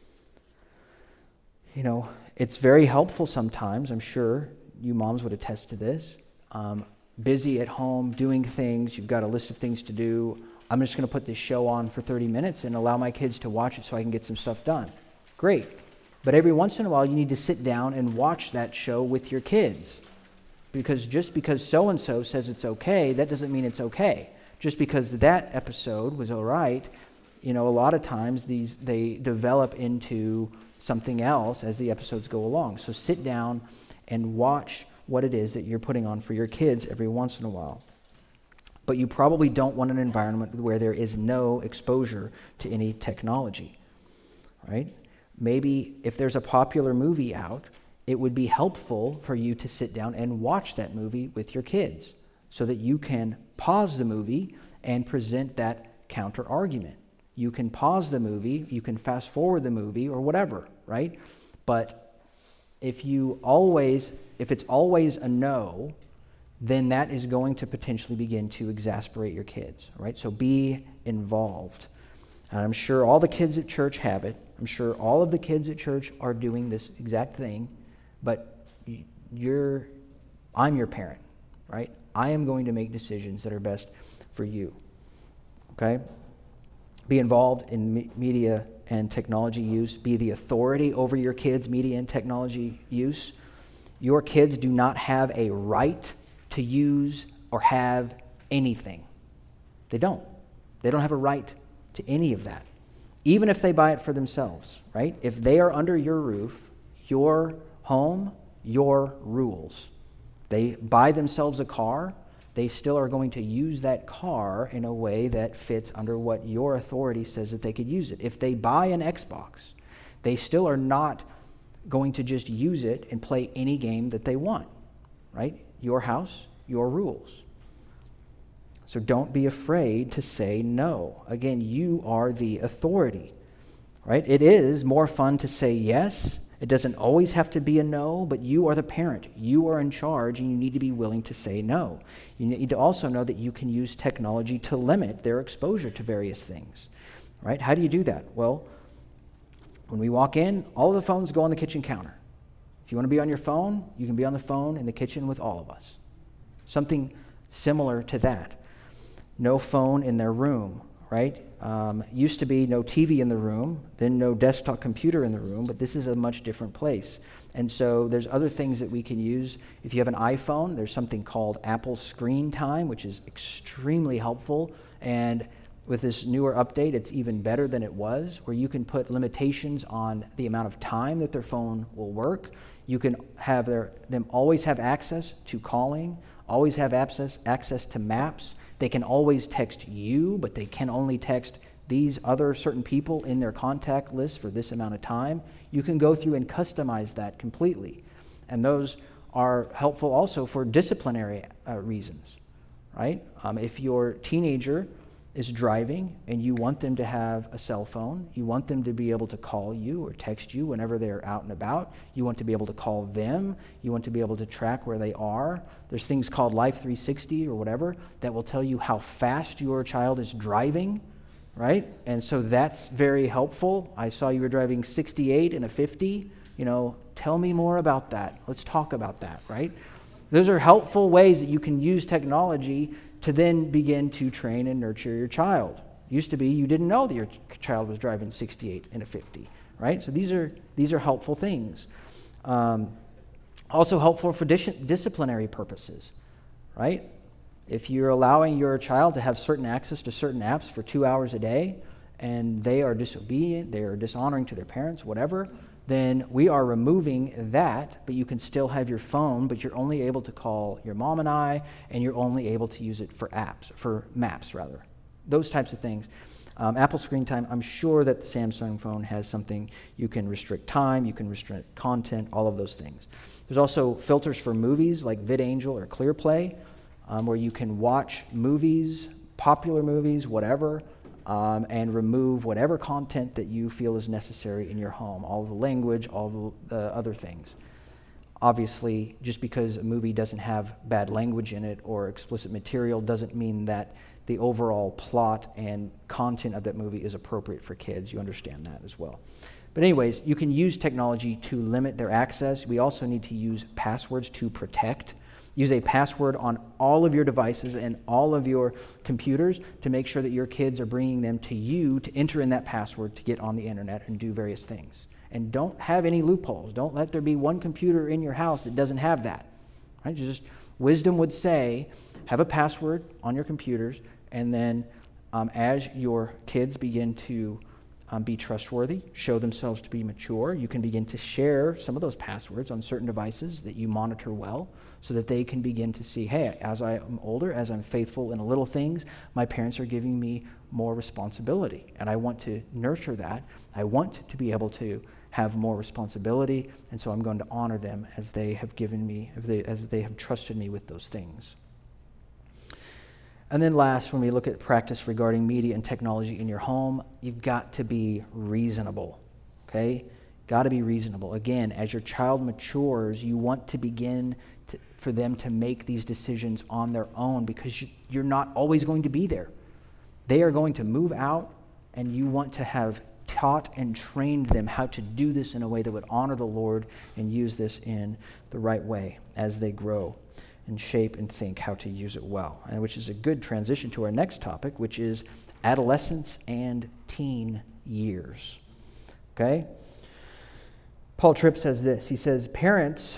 You know, it's very helpful sometimes, I'm sure you moms would attest to this. Um, busy at home, doing things, you've got a list of things to do. I'm just going to put this show on for thirty minutes and allow my kids to watch it so I can get some stuff done. Great. But every once in a while, you need to sit down and watch that show with your kids. Because just because so-and-so says it's okay, that doesn't mean it's okay. Just because that episode was all right, you know, a lot of times these they develop into something else as the episodes go along. So sit down and watch what it is that you're putting on for your kids every once in a while. But you probably don't want an environment where there is no exposure to any technology, right? Maybe if there's a popular movie out, it would be helpful for you to sit down and watch that movie with your kids so that you can pause the movie and present that counter argument. You can pause the movie, you can fast forward the movie or whatever, right? But if you always, if it's always a no, then that is going to potentially begin to exasperate your kids, right? So be involved. And I'm sure all the kids at church have it. I'm sure all of the kids at church are doing this exact thing. But you're, I'm your parent, right? I am going to make decisions that are best for you, okay? Be involved in me- media and technology use. Be the authority over your kids' media and technology use. Your kids do not have a right to use or have anything. They don't. They don't have a right to any of that, even if they buy it for themselves, right? If they are under your roof, your home, your rules. They buy themselves a car, they still are going to use that car in a way that fits under what your authority says that they could use it. If they buy an Xbox, they still are not going to just use it and play any game that they want, right? Your house, your rules. So don't be afraid to say no. Again, you are the authority, right? It is more fun to say yes. It doesn't always have to be a no, but you are the parent. You are in charge, and you need to be willing to say no. You need to also know that you can use technology to limit their exposure to various things, right? How do you do that? Well, when we walk in, all of the phones go on the kitchen counter. If you want to be on your phone, you can be on the phone in the kitchen with all of us. Something similar to that. No phone in their room, right? Um, used to be no T V in the room, then no desktop computer in the room, but this is a much different place. And so there's other things that we can use. If you have an iPhone, there's something called Apple Screen Time, which is extremely helpful. And with this newer update, it's even better than it was, where you can put limitations on the amount of time that their phone will work. You can have their, them always have access to calling, always have access, access to maps. They can always text you, but they can only text these other certain people in their contact list for this amount of time. You can go through and customize that completely. And those are helpful also for disciplinary uh, reasons, right? Um, if your teenager is driving and you want them to have a cell phone, you want them to be able to call you or text you whenever they're out and about, you want to be able to call them, you want to be able to track where they are. There's things called Life three sixty or whatever that will tell you how fast your child is driving, right? And so that's very helpful. I saw you were driving sixty-eight in a fifty. You know, tell me more about that. Let's talk about that, right? Those are helpful ways that you can use technology to then begin to train and nurture your child. Used to be you didn't know that your child was driving sixty-eight in a fifty, right? So these are these are helpful things. Um, also helpful for dis- disciplinary purposes, right? If you're allowing your child to have certain access to certain apps for two hours a day and they are disobedient, they are dishonoring to their parents, whatever, then we are removing that, but you can still have your phone, but you're only able to call your mom and I, and you're only able to use it for apps, for maps rather. Those types of things. Um, Apple Screen Time, I'm sure that the Samsung phone has something. You can restrict time, you can restrict content, all of those things. There's also filters for movies like VidAngel or ClearPlay, um, where you can watch movies, popular movies, whatever, Um, and remove whatever content that you feel is necessary in your home, all the language, all the uh, other things. Obviously, just because a movie doesn't have bad language in it or explicit material doesn't mean that the overall plot and content of that movie is appropriate for kids. You understand that as well. But anyways, you can use technology to limit their access. We also need to use passwords to protect. Use a password on all of your devices and all of your computers to make sure that your kids are bringing them to you to enter in that password to get on the internet and do various things. And don't have any loopholes. Don't let there be one computer in your house that doesn't have that. Right? Just wisdom would say, have a password on your computers, and then um, as your kids begin to Um, be trustworthy, show themselves to be mature, you can begin to share some of those passwords on certain devices that you monitor well so that they can begin to see, hey, as I am older, as I'm faithful in little things, my parents are giving me more responsibility, and I want to nurture that. I want to be able to have more responsibility, and so I'm going to honor them as they have given me, as they, as they have trusted me with those things. And then last, when we look at practice regarding media and technology in your home, you've got to be reasonable, okay? Got to be reasonable. Again, as your child matures, you want to begin to, for them to make these decisions on their own because you, you're not always going to be there. They are going to move out, and you want to have taught and trained them how to do this in a way that would honor the Lord and use this in the right way as they grow and shape and think how to use it well, and which is a good transition to our next topic, which is adolescence and teen years. Okay? Paul Tripp says this. He says, parents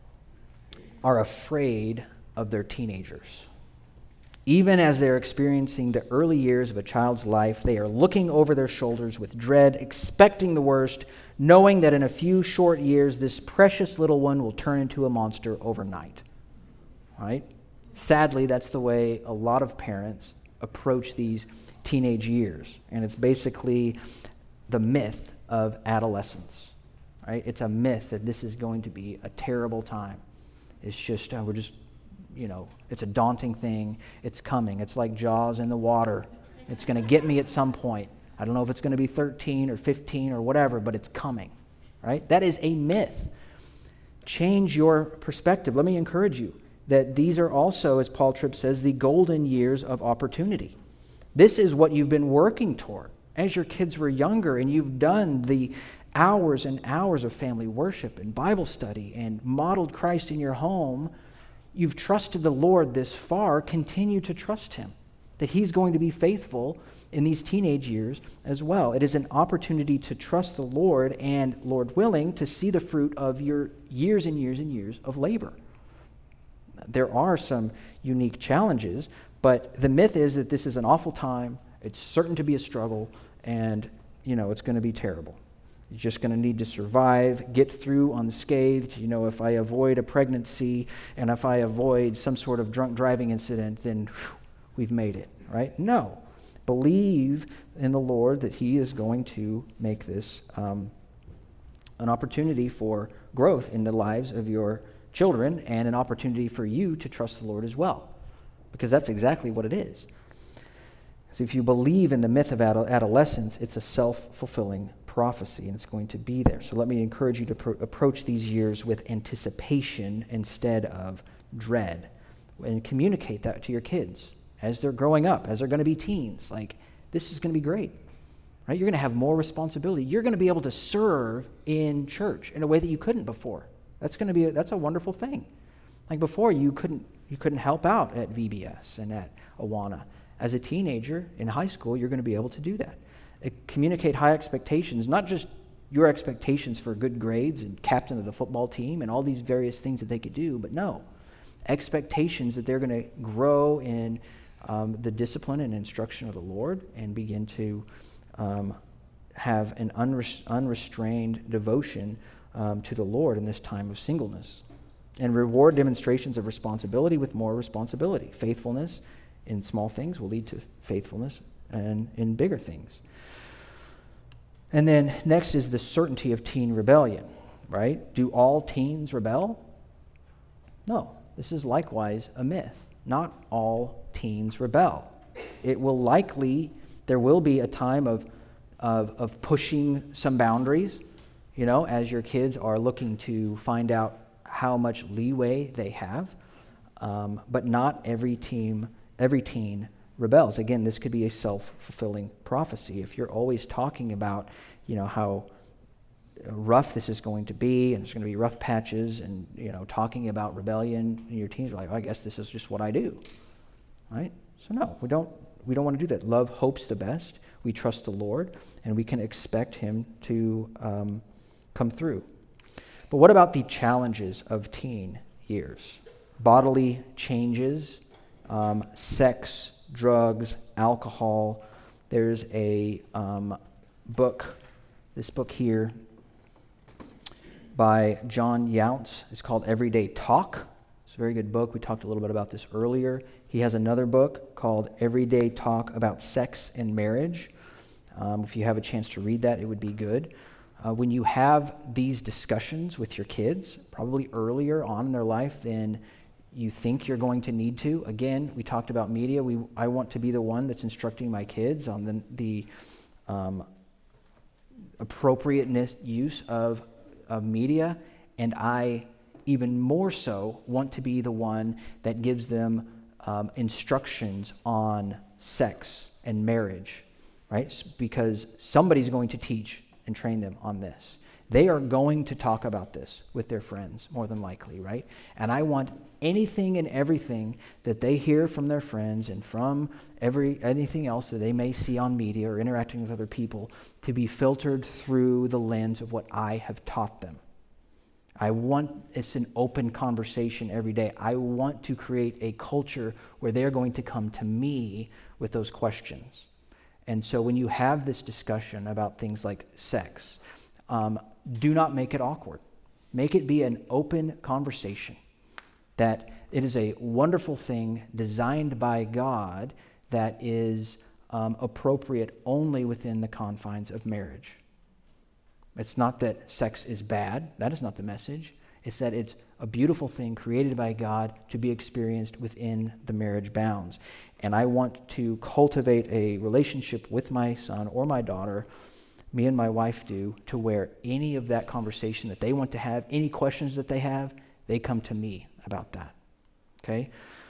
are afraid of their teenagers. Even as they're experiencing the early years of a child's life, they are looking over their shoulders with dread, expecting the worst, knowing that in a few short years, this precious little one will turn into a monster overnight. Right? Sadly, that's the way a lot of parents approach these teenage years. And it's basically the myth of adolescence. Right? It's a myth that this is going to be a terrible time. It's just, uh, we're just, you know, it's a daunting thing. It's coming. It's like Jaws in the water. It's going to get me at some point. I don't know if it's going to be thirteen or fifteen or whatever, but it's coming. Right? That is a myth. Change your perspective. Let me encourage you that these are also, as Paul Tripp says, the golden years of opportunity. This is what you've been working toward as your kids were younger, and you've done the hours and hours of family worship and Bible study and modeled Christ in your home. You've trusted the Lord this far. Continue to trust Him, that He's going to be faithful in these teenage years as well. It is an opportunity to trust the Lord and, Lord willing, to see the fruit of your years and years and years of labor. There are some unique challenges, but the myth is that this is an awful time. It's certain to be a struggle, and, you know, it's going to be terrible. You're just going to need to survive, get through unscathed. You know, if I avoid a pregnancy and if I avoid some sort of drunk driving incident, then whew, we've made it, right? No. Believe in the Lord that He is going to make this um, an opportunity for growth in the lives of your children, and an opportunity for you to trust the Lord as well, because that's exactly what it is. So if you believe in the myth of adol- adolescence, it's a self-fulfilling prophecy, and it's going to be there. So let me encourage you to pro- approach these years with anticipation instead of dread, and communicate that to your kids as they're growing up, as they're going to be teens. Like, this is going to be great, right? You're going to have more responsibility. You're going to be able to serve in church in a way that you couldn't before. That's going to be a, that's a wonderful thing. Like before, you couldn't you couldn't help out at V B S and at Awana. As a teenager in high school, you're going to be able to do that. It, communicate high expectations, not just your expectations for good grades and captain of the football team and all these various things that they could do, but no, expectations that they're going to grow in um, the discipline and instruction of the Lord and begin to um, have an unres- unrestrained devotion um, to the Lord in this time of singleness. And reward demonstrations of responsibility with more responsibility. Faithfulness in small things will lead to faithfulness and in bigger things. And then next is the certainty of teen rebellion, right? Do all teens rebel? No, this is likewise a myth. Not all teens rebel. It will likely, there will be a time of, of, of pushing some boundaries, you know, as your kids are looking to find out how much leeway they have. Um, but not every team Every teen rebels. Again, this could be a self-fulfilling prophecy. If you're always talking about, you know, how rough this is going to be, and there's going to be rough patches, and, you know, talking about rebellion, and your teens are like, oh, I guess this is just what I do, right? So no, we don't. We don't want to do that. Love hopes the best. We trust the Lord, and we can expect Him to um, come through. But what about the challenges of teen years? Bodily changes. Um, sex, drugs, alcohol. There's a um, book, this book here by John Younts. It's called Everyday Talk. It's a very good book. We talked a little bit about this earlier. He has another book called Everyday Talk about Sex and Marriage. Um, if you have a chance to read that, it would be good. Uh, when you have these discussions with your kids, probably earlier on in their life than you think you're going to need to. Again, we talked about media. We I want to be the one that's instructing my kids on the, the um, appropriateness use of, of media, and I even more so want to be the one that gives them um, instructions on sex and marriage, right? Because somebody's going to teach and train them on this. They are going to talk about this with their friends, more than likely, right? And I want anything and everything that they hear from their friends and from every anything else that they may see on media or interacting with other people to be filtered through the lens of what I have taught them. I want, it's an open conversation every day. I want to create a culture where they're going to come to me with those questions. And so when you have this discussion about things like sex, um, do not make it awkward. Make it be an open conversation. That it is a wonderful thing designed by God that is um, appropriate only within the confines of marriage. It's not that sex is bad. That is not the message. It's that it's a beautiful thing created by God to be experienced within the marriage bounds. And I want to cultivate a relationship with my son or my daughter, me and my wife do, to where any of that conversation that they want to have, any questions that they have, they come to me about that, okay?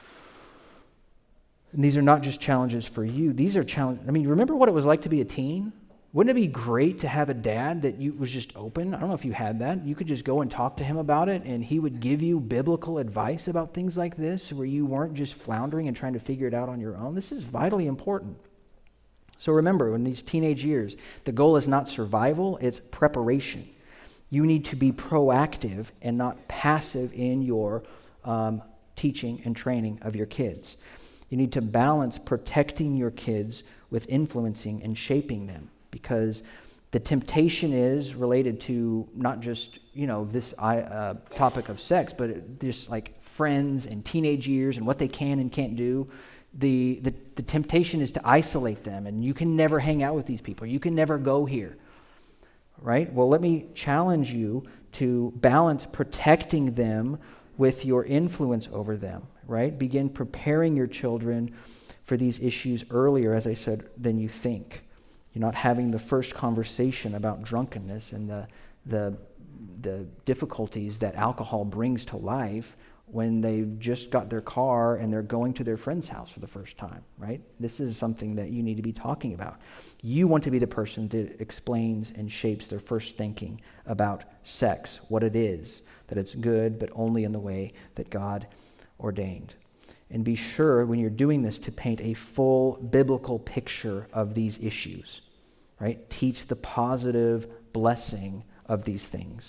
And these are not just challenges for you. These are challenges. I mean, remember what it was like to be a teen? Wouldn't it be great to have a dad that you was just open? I don't know if you had that. You could just go and talk to him about it, and he would give you biblical advice about things like this, where you weren't just floundering and trying to figure it out on your own. This is vitally important. So remember, in these teenage years, the goal is not survival, it's preparation. You need to be proactive and not passive in your um, teaching and training of your kids. You need to balance protecting your kids with influencing and shaping them, because the temptation is related to not just, you know, this uh, topic of sex, but just like friends and teenage years and what they can and can't do. The, the the temptation is to isolate them, and you can never hang out with these people. You can never go here, right? Well, let me challenge you to balance protecting them with your influence over them, right? Begin preparing your children for these issues earlier, as I said, than you think. You're not having the first conversation about drunkenness and the the the difficulties that alcohol brings to life when they've just got their car and they're going to their friend's house for the first time, right? This is something that you need to be talking about. You want to be the person that explains and shapes their first thinking about sex, what it is, that it's good, but only in the way that God ordained. And be sure when you're doing this to paint a full biblical picture of these issues, right? Teach the positive blessing of these things.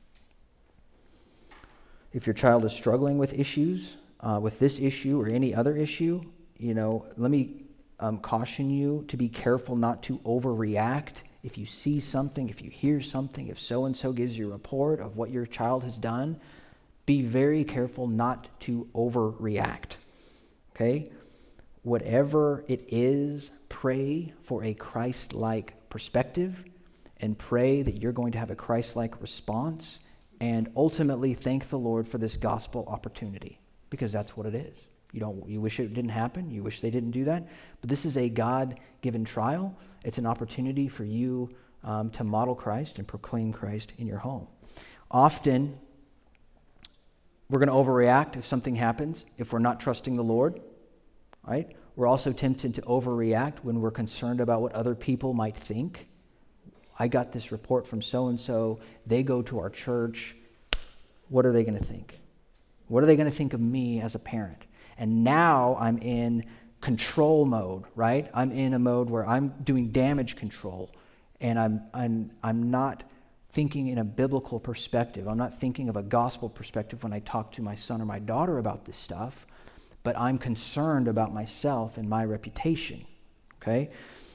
If your child is struggling with issues, uh, with this issue or any other issue, you know, let me um, caution you to be careful not to overreact. If you see something, if you hear something, if so-and-so gives you a report of what your child has done, be very careful not to overreact, okay? Whatever it is, pray for a Christ-like perspective and pray that you're going to have a Christ-like response, and ultimately thank the Lord for this gospel opportunity, because that's what it is. You don't, you wish it didn't happen, you wish they didn't do that, but this is a God-given trial. It's an opportunity for you um, to model Christ and proclaim Christ in your home. Often, we're going to overreact if something happens, if we're not trusting the Lord, right? We're also tempted to overreact when we're concerned about what other people might think. I got this report from so-and-so, they go to our church, what are they going to think? What are they going to think of me as a parent? And now I'm in control mode, right? I'm in a mode where I'm doing damage control, and I'm I'm I'm not thinking in a biblical perspective. I'm not thinking of a gospel perspective when I talk to my son or my daughter about this stuff, but I'm concerned about myself and my reputation, okay?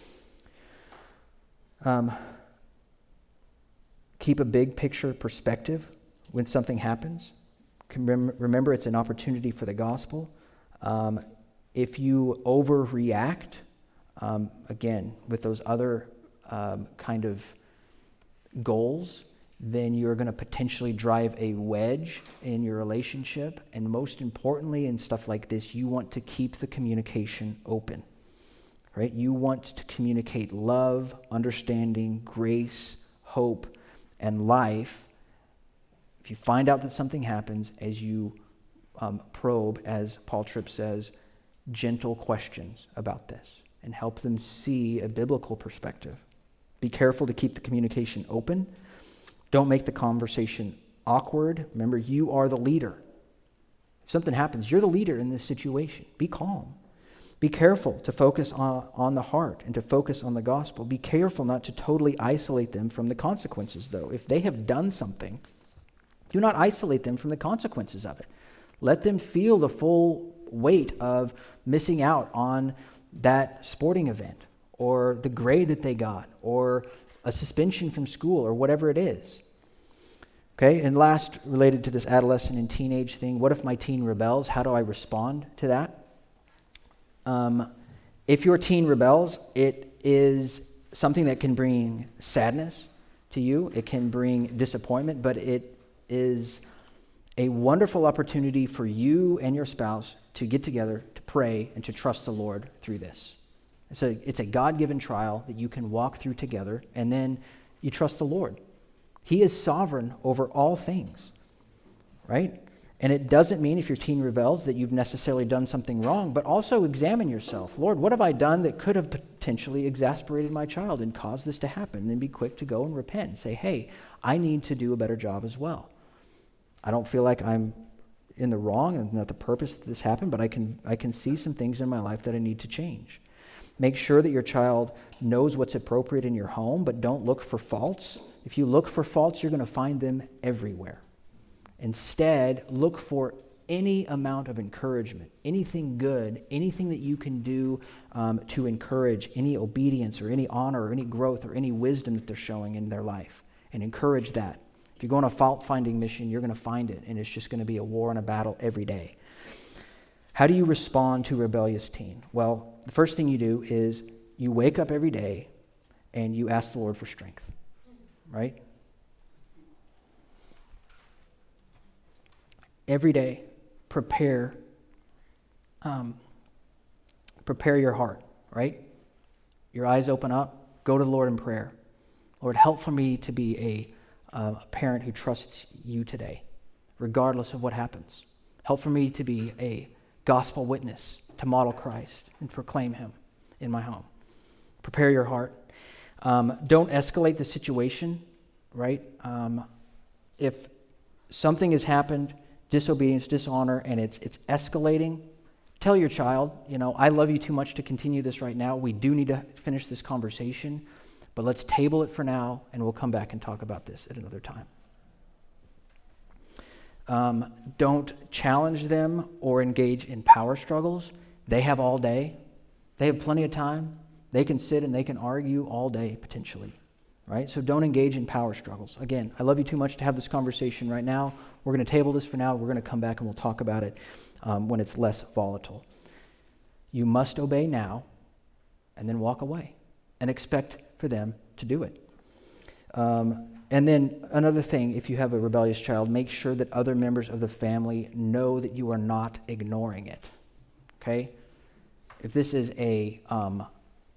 Um, keep a big picture perspective when something happens. Remember, it's an opportunity for the gospel. Um, if you overreact, um, again, with those other um, kind of goals, then you're going to potentially drive a wedge in your relationship. And most importantly, in stuff like this, you want to keep the communication open, right? You want to communicate love, understanding, grace, hope, and life. If you find out that something happens, as you um, probe, as Paul Tripp says, gentle questions about this and help them see a biblical perspective. Be careful to keep the communication open. Don't make the conversation awkward. Remember, you are the leader. If something happens, you're the leader in this situation. Be calm. Be careful to focus on, on the heart and to focus on the gospel. Be careful not to totally isolate them from the consequences, though. If they have done something, do not isolate them from the consequences of it. Let them feel the full weight of missing out on that sporting event or the grade that they got or a suspension from school or whatever it is. Okay, and last, related to this adolescent and teenage thing, what if my teen rebels? How do I respond to that? Um, if your teen rebels, it is something that can bring sadness to you. It can bring disappointment, but it is a wonderful opportunity for you and your spouse to get together, to pray, and to trust the Lord through this. It's a, it's a God-given trial that you can walk through together, and then you trust the Lord. He is sovereign over all things, right? And it doesn't mean if your teen rebels that you've necessarily done something wrong, but also examine yourself. Lord, what have I done that could have potentially exasperated my child and caused this to happen? And then be quick to go and repent and say, hey, I need to do a better job as well. I don't feel like I'm in the wrong and not the purpose that this happened, but I can I can see some things in my life that I need to change. Make sure that your child knows what's appropriate in your home, but don't look for faults. If you look for faults, you're going to find them everywhere. Instead, look for any amount of encouragement, anything good, anything that you can do um, to encourage any obedience or any honor or any growth or any wisdom that they're showing in their life, and encourage that. If you go on a fault-finding mission, you're going to find it, and it's just going to be a war and a battle every day. How do you respond to a rebellious teen? Well, the first thing you do is you wake up every day and you ask the Lord for strength, right? Every day, prepare, um, prepare your heart, right? Your eyes open up, go to the Lord in prayer. Lord, help for me to be a, uh, a parent who trusts you today, regardless of what happens. Help for me to be a gospel witness, to model Christ and proclaim him in my home. Prepare your heart. Um, don't escalate the situation, right? Um, if something has happened, disobedience, dishonor, and it's it's escalating, tell your child, you know, I love you too much to continue this right now. We do need to finish this conversation, but let's table it for now, and we'll come back and talk about this at another time. Um, don't challenge them or engage in power struggles. They have all day. They have plenty of time. They can sit and they can argue all day, potentially, right? So don't engage in power struggles. Again, I love you too much to have this conversation right now. We're going to table this for now. We're going to come back and we'll talk about it um, when it's less volatile. You must obey now and then walk away and expect for them to do it. Um, and then another thing, if you have a rebellious child, make sure that other members of the family know that you are not ignoring it, okay? If this is a um,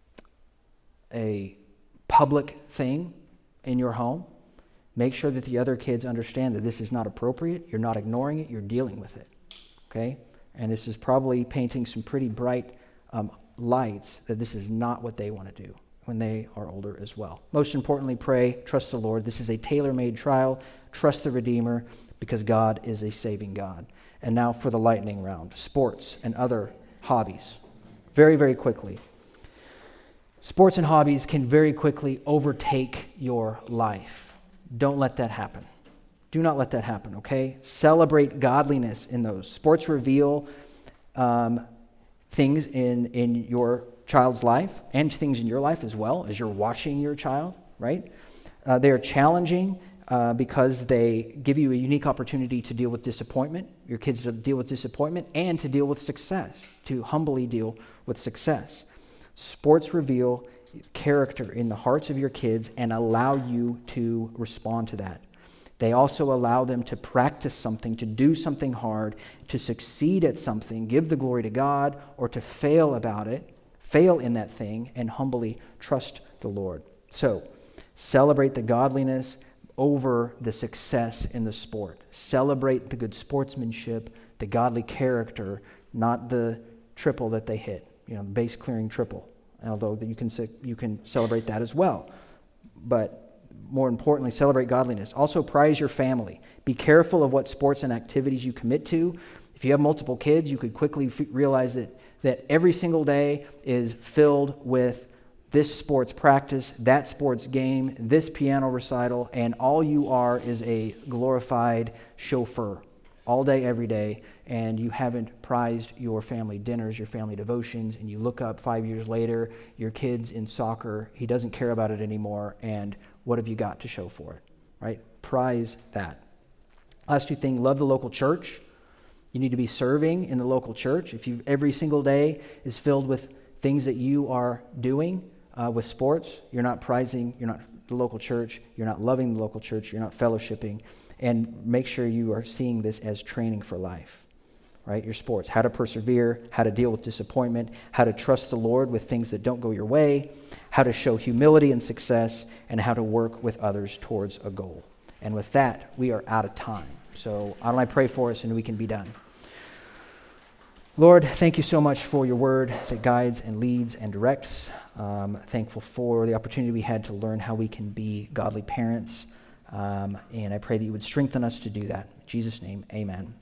a public thing in your home, make sure that the other kids understand that this is not appropriate. You're not ignoring it. You're dealing with it, okay? And this is probably painting some pretty bright um, lights that this is not what they want to do when they are older as well. Most importantly, pray, trust the Lord. This is a tailor-made trial. Trust the Redeemer because God is a saving God. And now for the lightning round, sports and other hobbies. Very, very quickly. Sports and hobbies can very quickly overtake your life. Don't let that happen. Do not let that happen, okay? Celebrate godliness in those. Sports reveal um, things in, in your child's life and things in your life as well as you're watching your child, right? Uh, they are challenging uh, because they give you a unique opportunity to deal with disappointment, your kids to deal with disappointment, and to deal with success, to humbly deal with success. Sports reveal character in the hearts of your kids and allow you to respond to that. They also allow them to practice something, to do something hard, to succeed at something, give the glory to God, or to fail about it, fail in that thing, and humbly trust the Lord. So, celebrate the godliness over the success in the sport. Celebrate the good sportsmanship, the godly character, not the triple that they hit. You know, base clearing triple, although you can you can celebrate that as well. But more importantly, celebrate godliness. Also, prize your family. Be careful of what sports and activities you commit to. If you have multiple kids, you could quickly f- realize that, that every single day is filled with this sports practice, that sports game, this piano recital, and all you are is a glorified chauffeur all day, every day, and you haven't prized your family dinners, your family devotions, and you look up five years later, your kid's in soccer, he doesn't care about it anymore, and what have you got to show for it, right? Prize that. Last two things, love the local church. You need to be serving in the local church. If you every single day is filled with things that you are doing uh, with sports, you're not prizing, you're not the local church, you're not loving the local church, you're not fellowshipping, and make sure you are seeing this as training for life, right? Your sports, how to persevere, how to deal with disappointment, how to trust the Lord with things that don't go your way, how to show humility and success, and how to work with others towards a goal. And with that, we are out of time. So why don't I pray for us and we can be done. Lord, thank you so much for your word that guides and leads and directs. Um, thankful for the opportunity we had to learn how we can be godly parents. Um, and I pray that you would strengthen us to do that. In Jesus' name, amen.